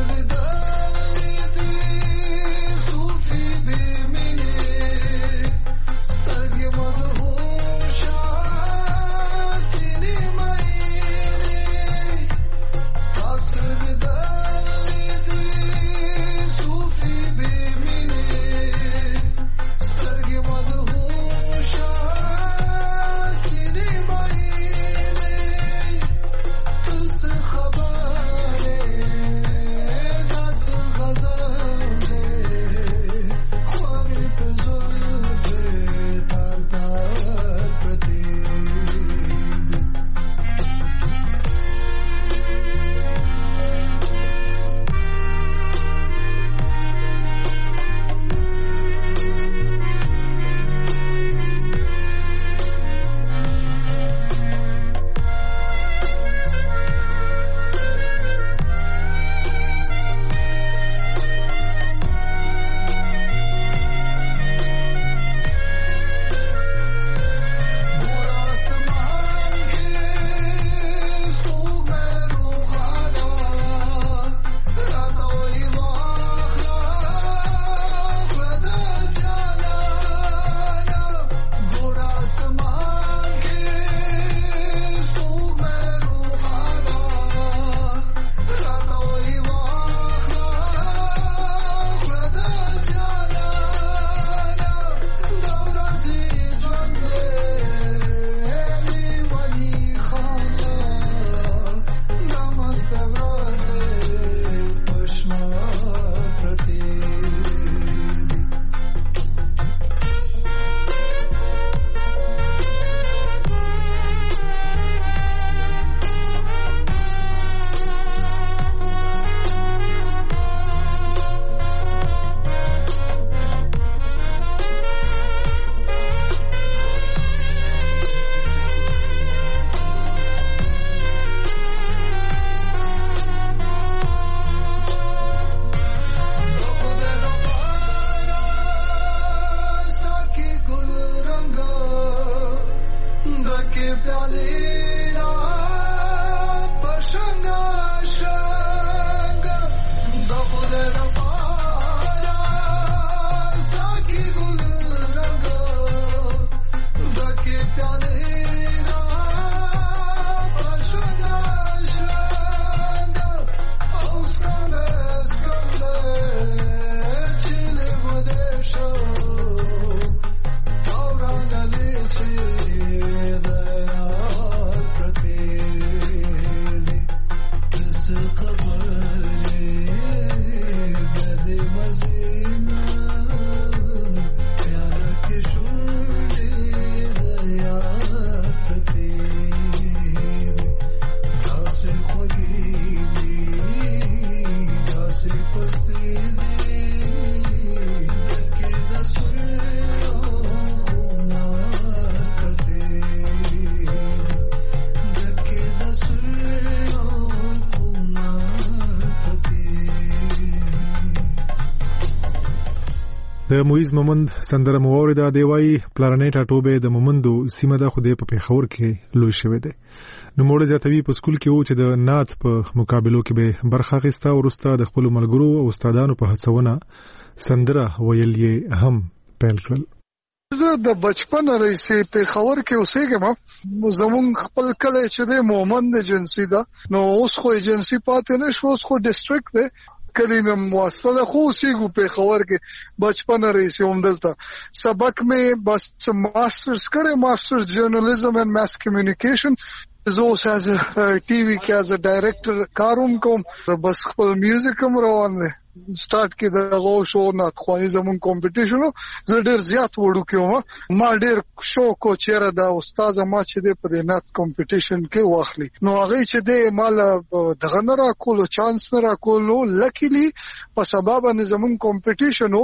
د مویز مومند سندره موورده دی وای پلانټ اټوبه د مومندو سیمه د خوده په پیښور کې لوي شوی دی. نو موږ ځاتوي په سکول کې و چې د نات په مقابلو کې به برخه اخیسته او ورسته د خپل ملګرو او استادانو په هڅونه سندره ویل یې هم پیل کړل. زه د بچپن رئیسې پیښور کې اوسېږم. زمون خپل کله چې د مومند ایجنسی دا نو اوس خو ایجنسی پاتې نشو، اوس خو ډیسټریکټ دی کلینه مواسطه خو سیګو په خبر کې بچپن رئیس هم دلته سبق مې بس ماسترز کړه، ماسترز جرنالیزم اینڈ ماس کمیونیکیشن. زه اوس از ټي وي کې از ډایریکټر کاروم کوم، بس خپل میوزیک هم روان دی. سٹارټ کې د غو شو نات خواني زمون کمپټیشن زه ډیر زیات وړو کې ما ډیر شوق او چیرې دا استاد ما چې د په نات کمپټیشن کې واخلي نو هغه چې د مال دغه نه را کول چانس نه را کول لکیلی په سبب ان زمون کمپټیشن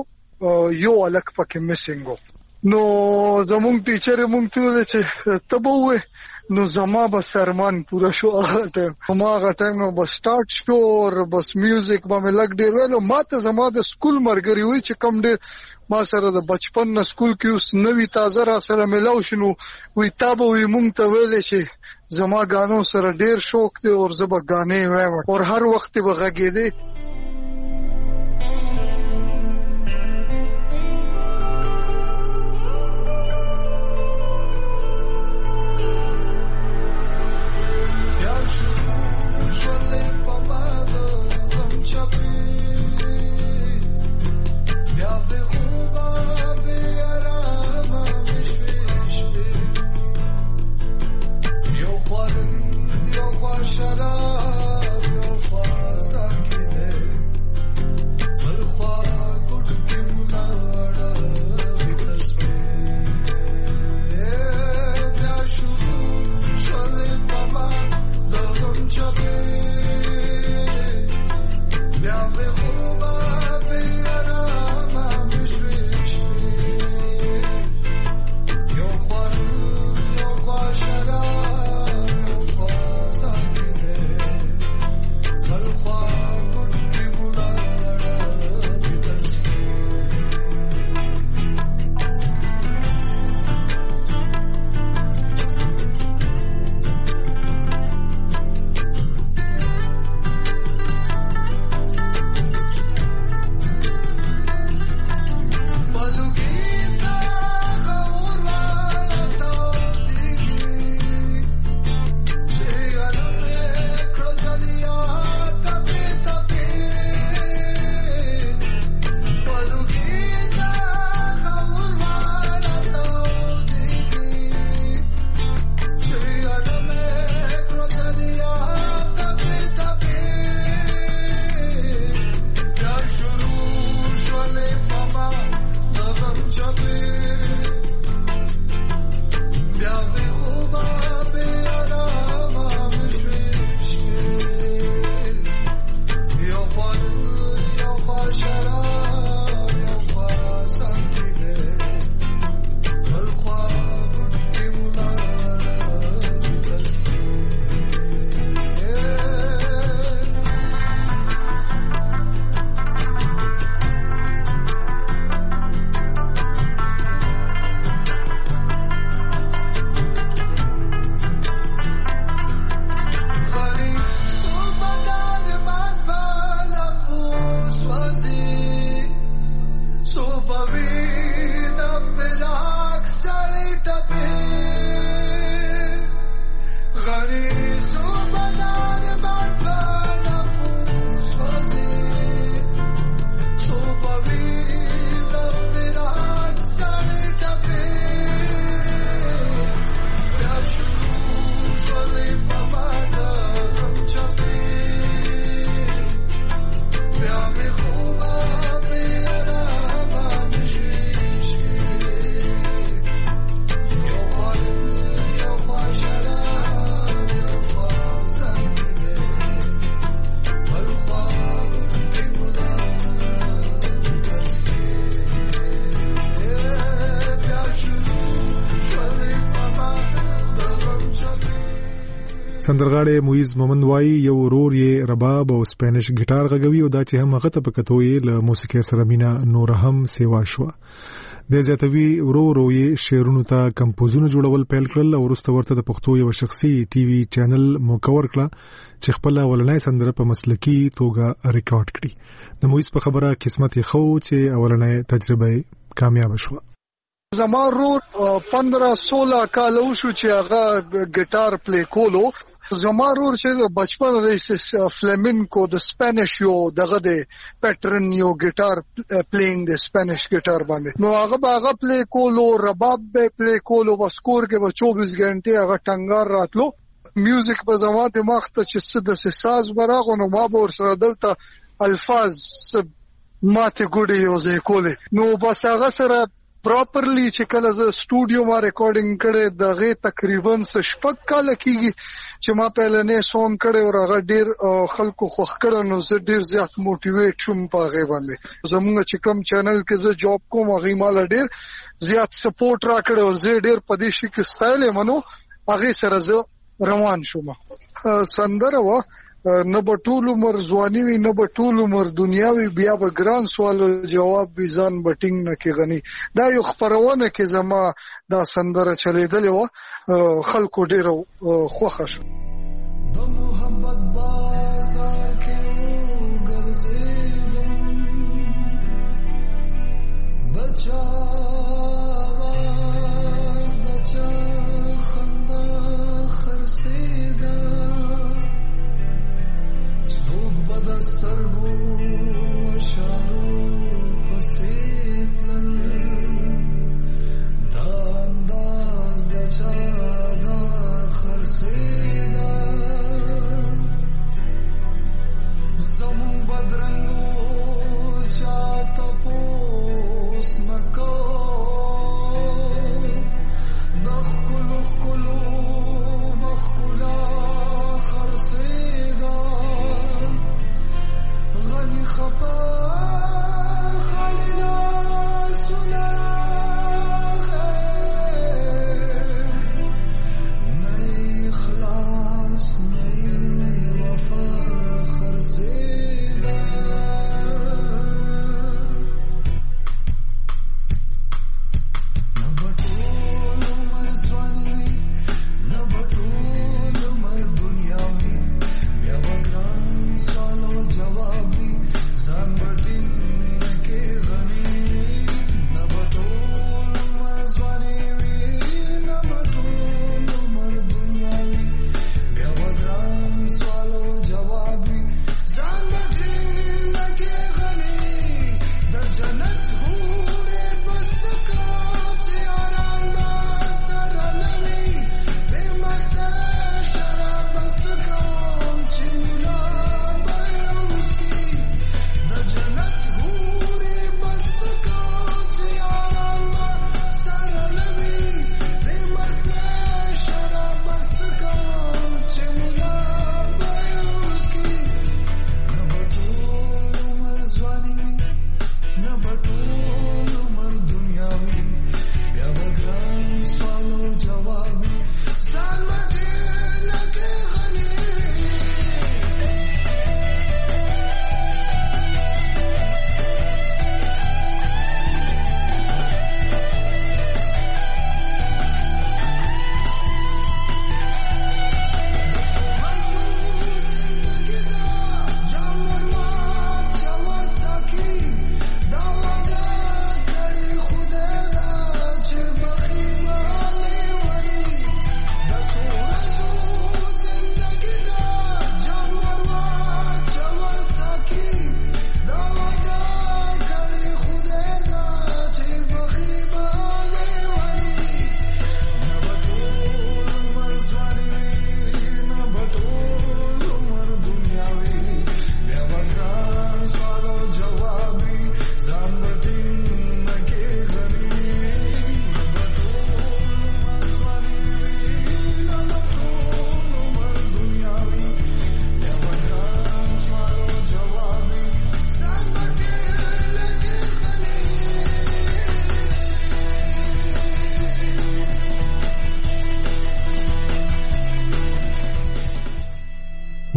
یو الک پکې میسنګ نو زمون ټیچر مونږ ته چې تبوه نو زما به سرمان پورا شو هغه ما هغه ټایم نو بس سٹارټ شو او بس میوزیک به لګ ډیر ویلو ماته زما د سکول مرګري وي چې کم ډیر ما سره د بچپن نه سکول کې اوس نوې تازه را سره ملاو شنو وي تابو وي مونږ ته ویلې چې زما غانو سره ډیر شوق دی او زما غانې وایم او هر وخت به غږېدې. شراب یا فاسا کی سندرغاړی مویز مومند وایي یو ورور یې رباب او سپینش ګټار غږوي او دا چې هم هغه ته په کتو یې له موسیقۍ سره مینه نور هم سیوا شوه. د زیاتوي ورو یې شعرونو ته کمپوزونه جوړول پیل کړل او وروسته ورته د پښتو یو شخصي ټي وي چینل مکور کړه چې خپل اولنۍ سندره په مسلکي توګه ریکارډ کړي. د مویز په خبره قسمت یې خو چې اولنۍ تجربه کامیاب شوه. زما رور 15-16 کال وشو چې هغه ګټار پلی کولو. زما رور چې بچپن ریسس فلیمنکو د سپینش یو دغه د پیټرن یو ګټار پلیینګ د سپینش ګټار باندې نو هغه پلی کولو، رباب به پلی کولو، وسکور کې به 24 غنټه هغه ټنګار راتلو. میوزیک په زما دماغ ته چې د ساز براغو نو ما به ورسره دلته الفاظ ماته ګوډي یو ځای کولې نو بس هغه سره پراپرلی چې کله ز سټوډیو ما ریکارډینګ کړي دغه تقریبا 6 کال کېږي چې ما پهلنې سونګ کړي او هغه ډیر خلکو خوښ کړي نو زه ډیر زیات موټیویټ شوم په هغه باندې. زموږ چې کوم چینل کې زه جاب کوم هغه مال ډیر زیات سپورټ را کړو او زه ډیر پدې شي کې سټایل منو هغه سره زه روان شوم. سندره و نه به ټول عمر ځواني وي نه به ټول عمر دنیا وي بیا به ګران سوال جواب وي ځان بټینګ نه کې غني. دا یو خبرونه کې زما دا سندره چلیدلې و خلکو ډیر خوښه شو. د محبت بازار کې ګرځېدم بچا خپل خلنا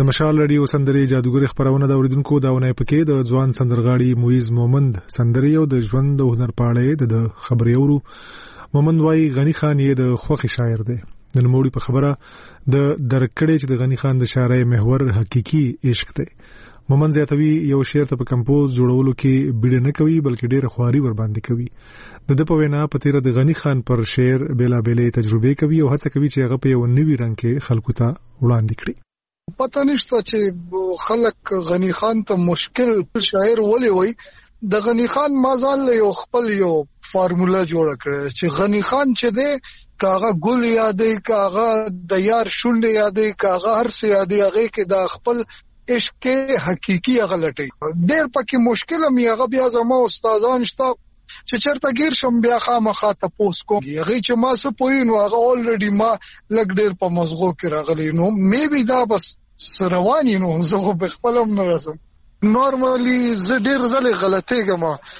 د مشال رادیو سندري جادوګر خبرونه د اوریدونکو داونه پکې د ځوان سندرغاړي مویز مومند سندري او د ژوند د هنر پاړې د خبري اورو. مومند وايي غنی خان یې د خوخي شاعر دی. د نوموړي په خبره د درکړې چې د غنی خان د شاعرۍ محور حقيقي عشق دی. مومند زیاتوي یو شعر ته په کمپوز جوړولو کې بیړه نه کوي بلکې ډېر خواري ور باندې کوي. د په وینا په تیر د غنی خان پر شعر بیلابېلې تجربه کوي او هڅه کوي چې هغه په یو نوي رنګ کې خلکو ته وړاندې کړي. پته نشته چې خلک غنی خان ته مشکل شاعر ولې وای. د غنی خان مازال یو خپل یو فارمولا جوړ کړی چې غنی خان چې دی کاغه ګل یادې کاغه د یار شونډې یادې کاغه هر څه یادې هغه کې د خپل عشق کې حقيقي غلطي ډېر پکې مشکل مې هغه بیا زما استادان شته چې چرته گیر شم بیا خامخا تاسو کوم هغه چې ما څه پوینو هغه اولریډي ما لګ ډېر په مزغو کې راغلی نو مې بي دا بس سروانی نو زه په خپلم نه رسم. نورمالي زه ډېر ځله غلطېږم.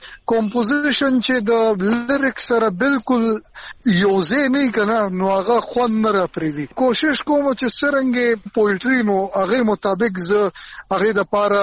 کمپوزیشن چې د لیریک سره بالکل یوځای نه کنه نو هغه خوند نه راپریدي. کوشش کوم چې سرنګ پوئټری نو هغه مطابق زه هغه د پاره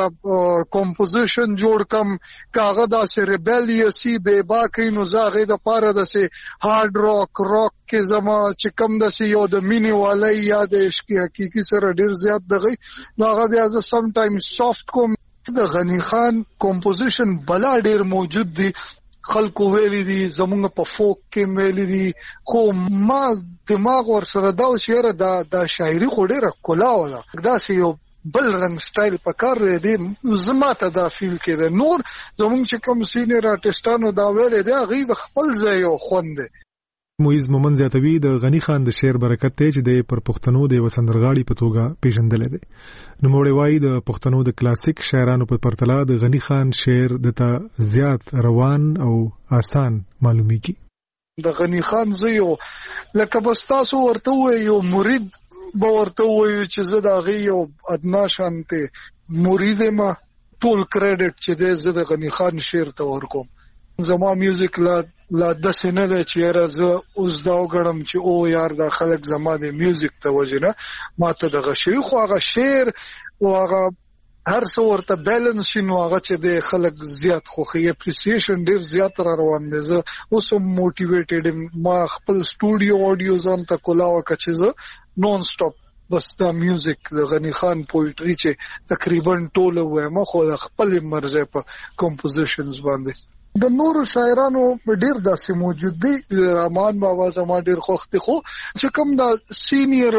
کمپوزیشن جوړ کم کاغه د ریبلیسی به باقی نو زه هغه د پاره د سي هارد راک کې زما چې کم د سي یو د مینی والي یا د عشق حقيقي سره ډېر زیات دغه نو هغه بیا زه سم ټایم سافت کوم. د غنی خان کمپوزیشن بلا ډیر موجود دي خلکو ویلي دي زمونږ په فوک کې ویلي دي خو ما دماغ ور سره دا شعر د شاعري خو ډیره کولا ولا دا یو بل رنګ سټایل پکار دی زما ته دا فیل کېده. نور زمونږ چې کوم سینیر آرټستانو دا ویلي دي هغه د خپل ځای او خوند دی. مویز مومند زیاتوي د غنی خان د شعر برکت ته چې د پر پښتنو د وسندرغاړي په توګه پیژندل دي. نو موږ وایي د پښتنو د کلاسیک شاعرانو په پرتله د غنی خان شعر د تا زیات روان او آسان معلومیږي. د غنی خان زیو لکه بستاسو ورته وي یو مرید به ورته وي چې زه د غي او ادنا شانته مرید ما ټول کریډټ چې زه د غنی خان شعر ته ورکوم. زما میوزیک لا د سینه د چیرې زه اوس دا وګړم چې او یار دا خلک زما د میوزیک ته وجنه ماته د غشي خو هغه شعر او هغه هر څو ورته بیلنس شنو هغه چې د خلک زیات خوخي اپریسیشن ډیر زیات را روان دي. زه اوس موټیویټډ ما خپل سټوډیو اډیو ځان ته کولاوه چې زه نون سټاپ بس دا میوزیک د غنی خان پوئټری چې تقریبا ټول وایم خو د خپل مرزه په کمپوزیشنز باندې. د نورو شاعرانو ډیر داسې موجود دي. رحمان بابا زما ډیر خوښ دي خو چې کوم د سینیر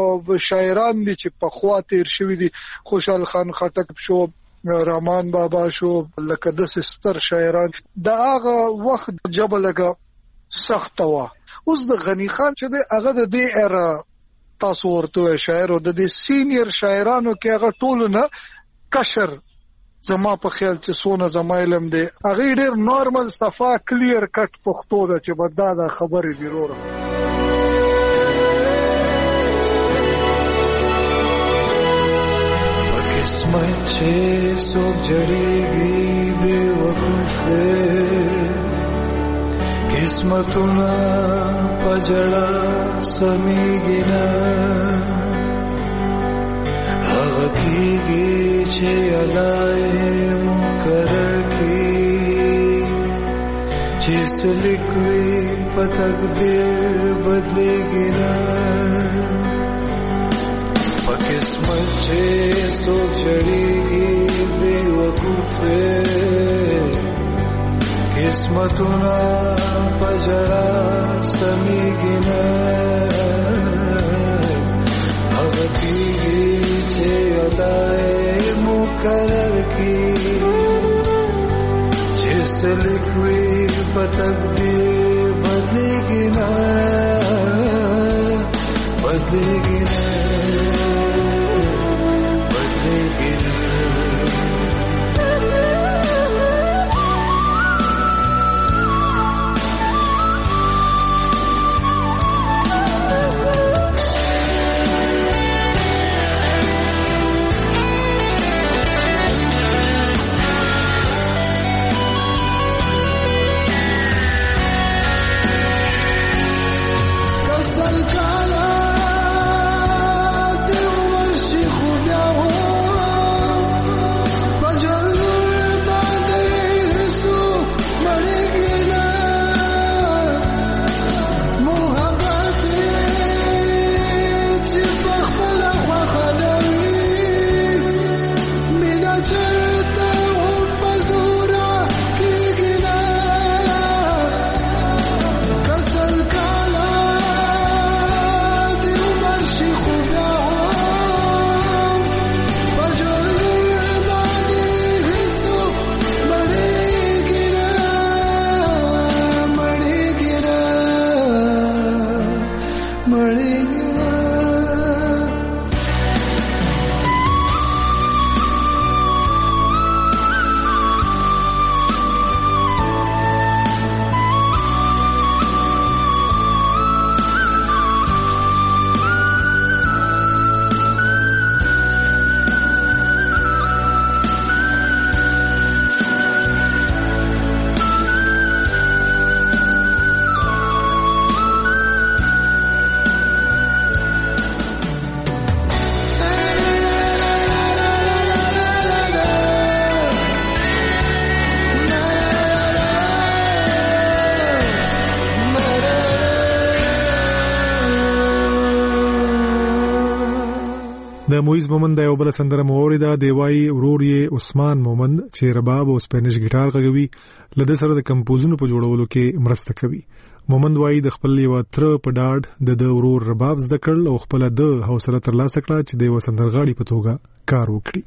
شاعران دي چې په خوا تیر شوی دي خوشحال خان خټک شو رحمان بابا شو لکه د ستر شاعران د هغه وخت جبل لګه سخت وا. اوس د غنی خان چې د هغه د دې اره تاسو ورته شاعر او د سینیر شاعرانو کې هغه ټول نه کشر زما په خیال چې سونه زما علم دی هغه ډیر نورمال صفا کلیر کټ پښتو ده چې بدا دا خبرې دی وروره. په قسمت چې څوک جړېږي بې وقفه قسمتونه په جړه سمېږي نه هغه کېږي چې علای مقرر کی چې سلیکوي په تقدیر بدلېږي نه په قسمت چې څوک جړېږي بې وقفه قسمتونه په جړه سمېږي نه هغه کېږي چې علای مقرر کی چې سلیکوي په تقدیر بدلېږي نه بدلېږي نه بدلېږي نه. د مویز مومند یو بل سندره مورده دی وای ورور یې عثمان مومند چې رباب او سپینش ګیټار غږوي لده سره د کمپوزونو په جوړولو کې مرسته کوي. مومند وای د خپل یو تر په ډاډ د ورور رباب زده کړل او خپل د حوصله ترلاسه کړه چې د وسندرغاړي په توګه کار وکړي.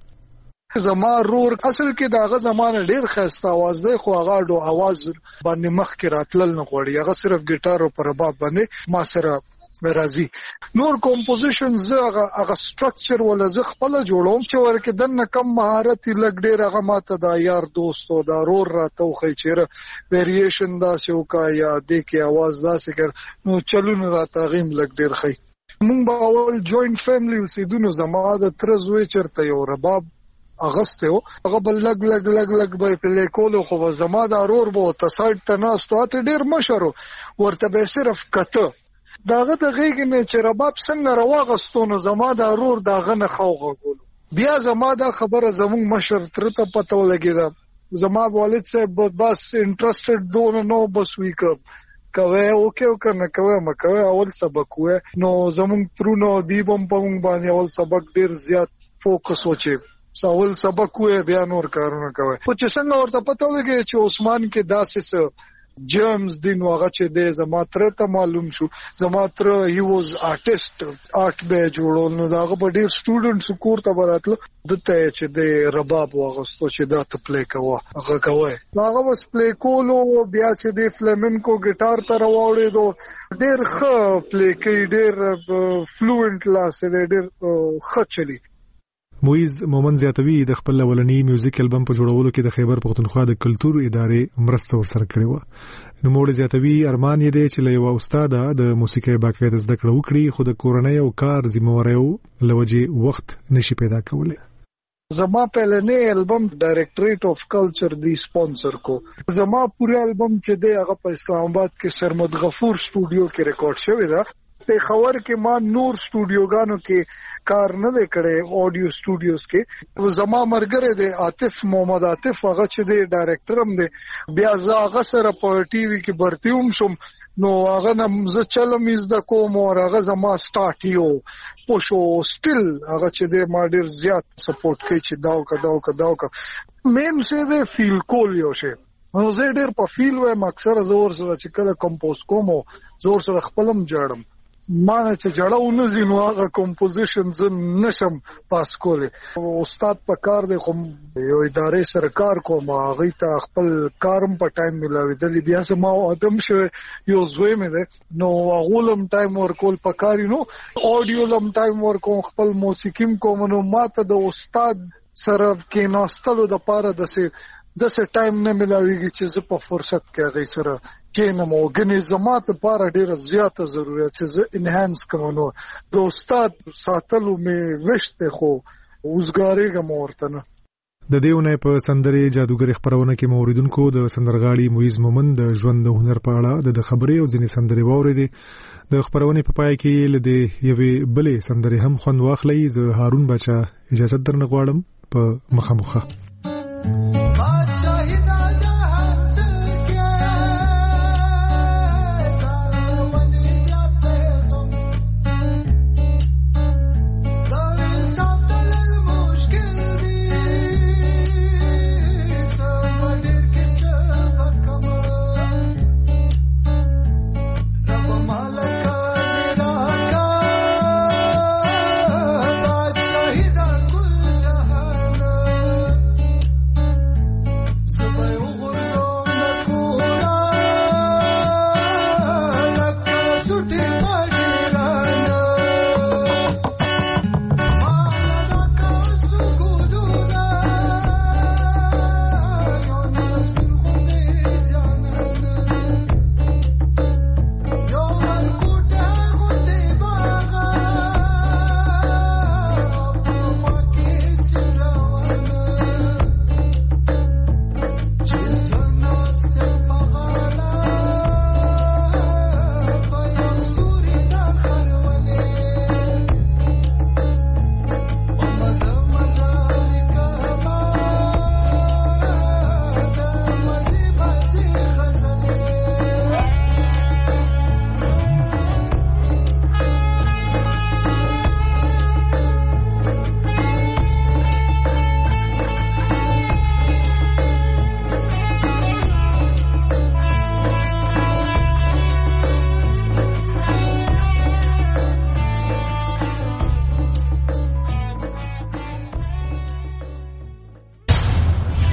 زما رور اصل کې داغه زمانه ډیر خسته आवाज دی خو هغه ډو आवाज باندې مخ کې راتلل نه غوړي هغه صرف ګیټار او پر رباب باندې ما سره راځي. نور کمپوزیشن زه هغه سټرکچر ولا زه خپل جوړوم چې ورکه دنه کم مهارت لګ ډیر هغه ماته دا یار دوست او دا رور راته خو چیرې ویریشن دا شو کا یا د کې आवाज دا سکر نو چلون راته غیم لګ ډیر خي. مونږ به اول جوائنٹ فیملی وسیدونو زما د تر زوی چرته یو رباب اغسته هغه بل لګ لګ لګ لګ به پلی کولو خو زما د رور بو ته سایت ته ناستو ته ډیر مشرو ورته به صرف کته داغه د غیګ نه چې رباب څنګه رواغستونه زما د رور داغه نه خوغه کول. بیا زما د خبره زموږ مشر تر ته پته ولګیدا زما والد صاحب بس انټرستډ دون نو بس ویکم کوي اوکے وکنه کوي مکوي اول سبق وې نو زموږ ترونو دیبم په مونږ باندې اول سبق ډیر زیات فوکس وچې ساول سبق وې بیا نور کارونه کوي. خو چې څنګه ورته پته ولګي چې عثمان کې داسې جرمز دین واغه چې د زما تر ته معلوم شو زما تر هی واز آرټیست آرټ به جوړول نو داغه په ډیر سټوډنټس کور ته براتلو دته چې د رباب واغستو چې دا ته پلی کوه هغه کوي هغه بس پلی کولو بیا چې د فلامنکو ګیټار ته راوړې دو ډیر ښه پلی کوي ډیر فلوئنت لاس ډیر ښه چلی. مویز مومند زیاتوي د خپل اولنی میوزیک البم په جوړولو کې د خیبر پختونخوا د کلتور ادارې مرسته ورسره کړې و. نو موږ زیاتوي ارمان یې دی چې له یو استاد د موسیقي باقاعده زده کړه وکړي خو د کورنۍ او کار ذمہوارو لوجه وخت نشي پیدا کولای. زما پهلنی البم ډایریکټریټ اف کلچر دی سپانسر کو زما پوره البم چې دی هغه په اسلام آباد کې سرمد غفور سټوډیو کې ریکارډ شوی دا. په خبر کې ما نور سټوډیوګانو کې کار نه کړي اډیو سټوډیوز کې زما مرګره دی عاطف محمد عاطف هغه چې دی ډایریکټر هم دی بیا زه هغه سره په ټي وي کې برتیوم شم نو هغه نم زه چلم از د کوم او هغه زما سٹارټیو پوشو سټیل هغه چې دی ما ډیر زیات سپورټ کوي چې داو مین څه دی فیل کول یو شی نو زه ډیر په فیل وایم اکثر زور سره چې کله کمپوز کوم زور سره خپلم جوړم ما چې جوړاونه زینو هغه کمپوزیشن ز نشم پاس کوله استاد په کار دی خو یو ادارې سرکار کوم هغه ته خپل کارم په ټایم ملاوي د بیا سم ادم شو یو زوی مې ده نو غولم ټایم ورکول په کار نو اډیو لم ټایم ورکوم خپل موسیقیم کوم نو ماته د استاد سره کې ناستلو د پاره دسه ټایم نه ملاويږي چې زه په فرصت کې غي سره کینم او غني زمات لپاره ډیره زیاته ضرورت چې زه انهانس کوم نو د استاد ساتلو مې وشته خو وزګاریږم ورته نه. د دیونه په سندرې جادوګر خبرونه کې موریدونکو د سندرغاړي مویز مومند د ژوند د هنر په اړه د خبرې او ځینې سندرې واوریدې د خبرونه په پای کې لدی یوې بلې سندرې هم خوند واخلي. زه هارون بچا اجازه درنه غواړم په مخامخه.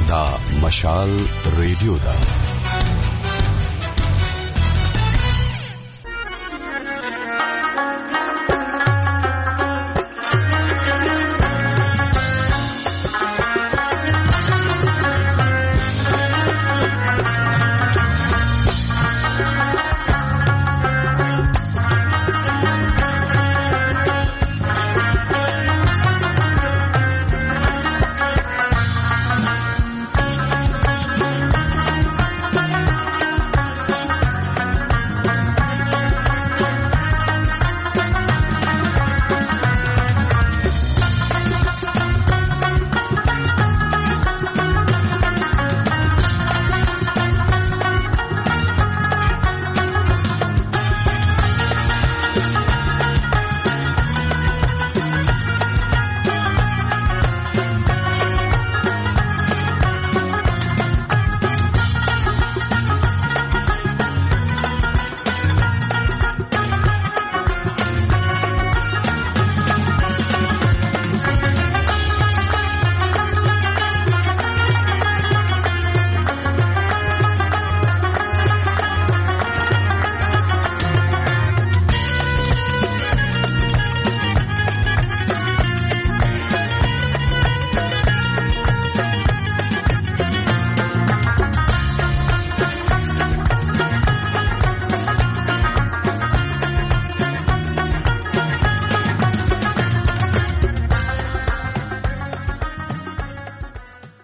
دا مشال ریډیو ده.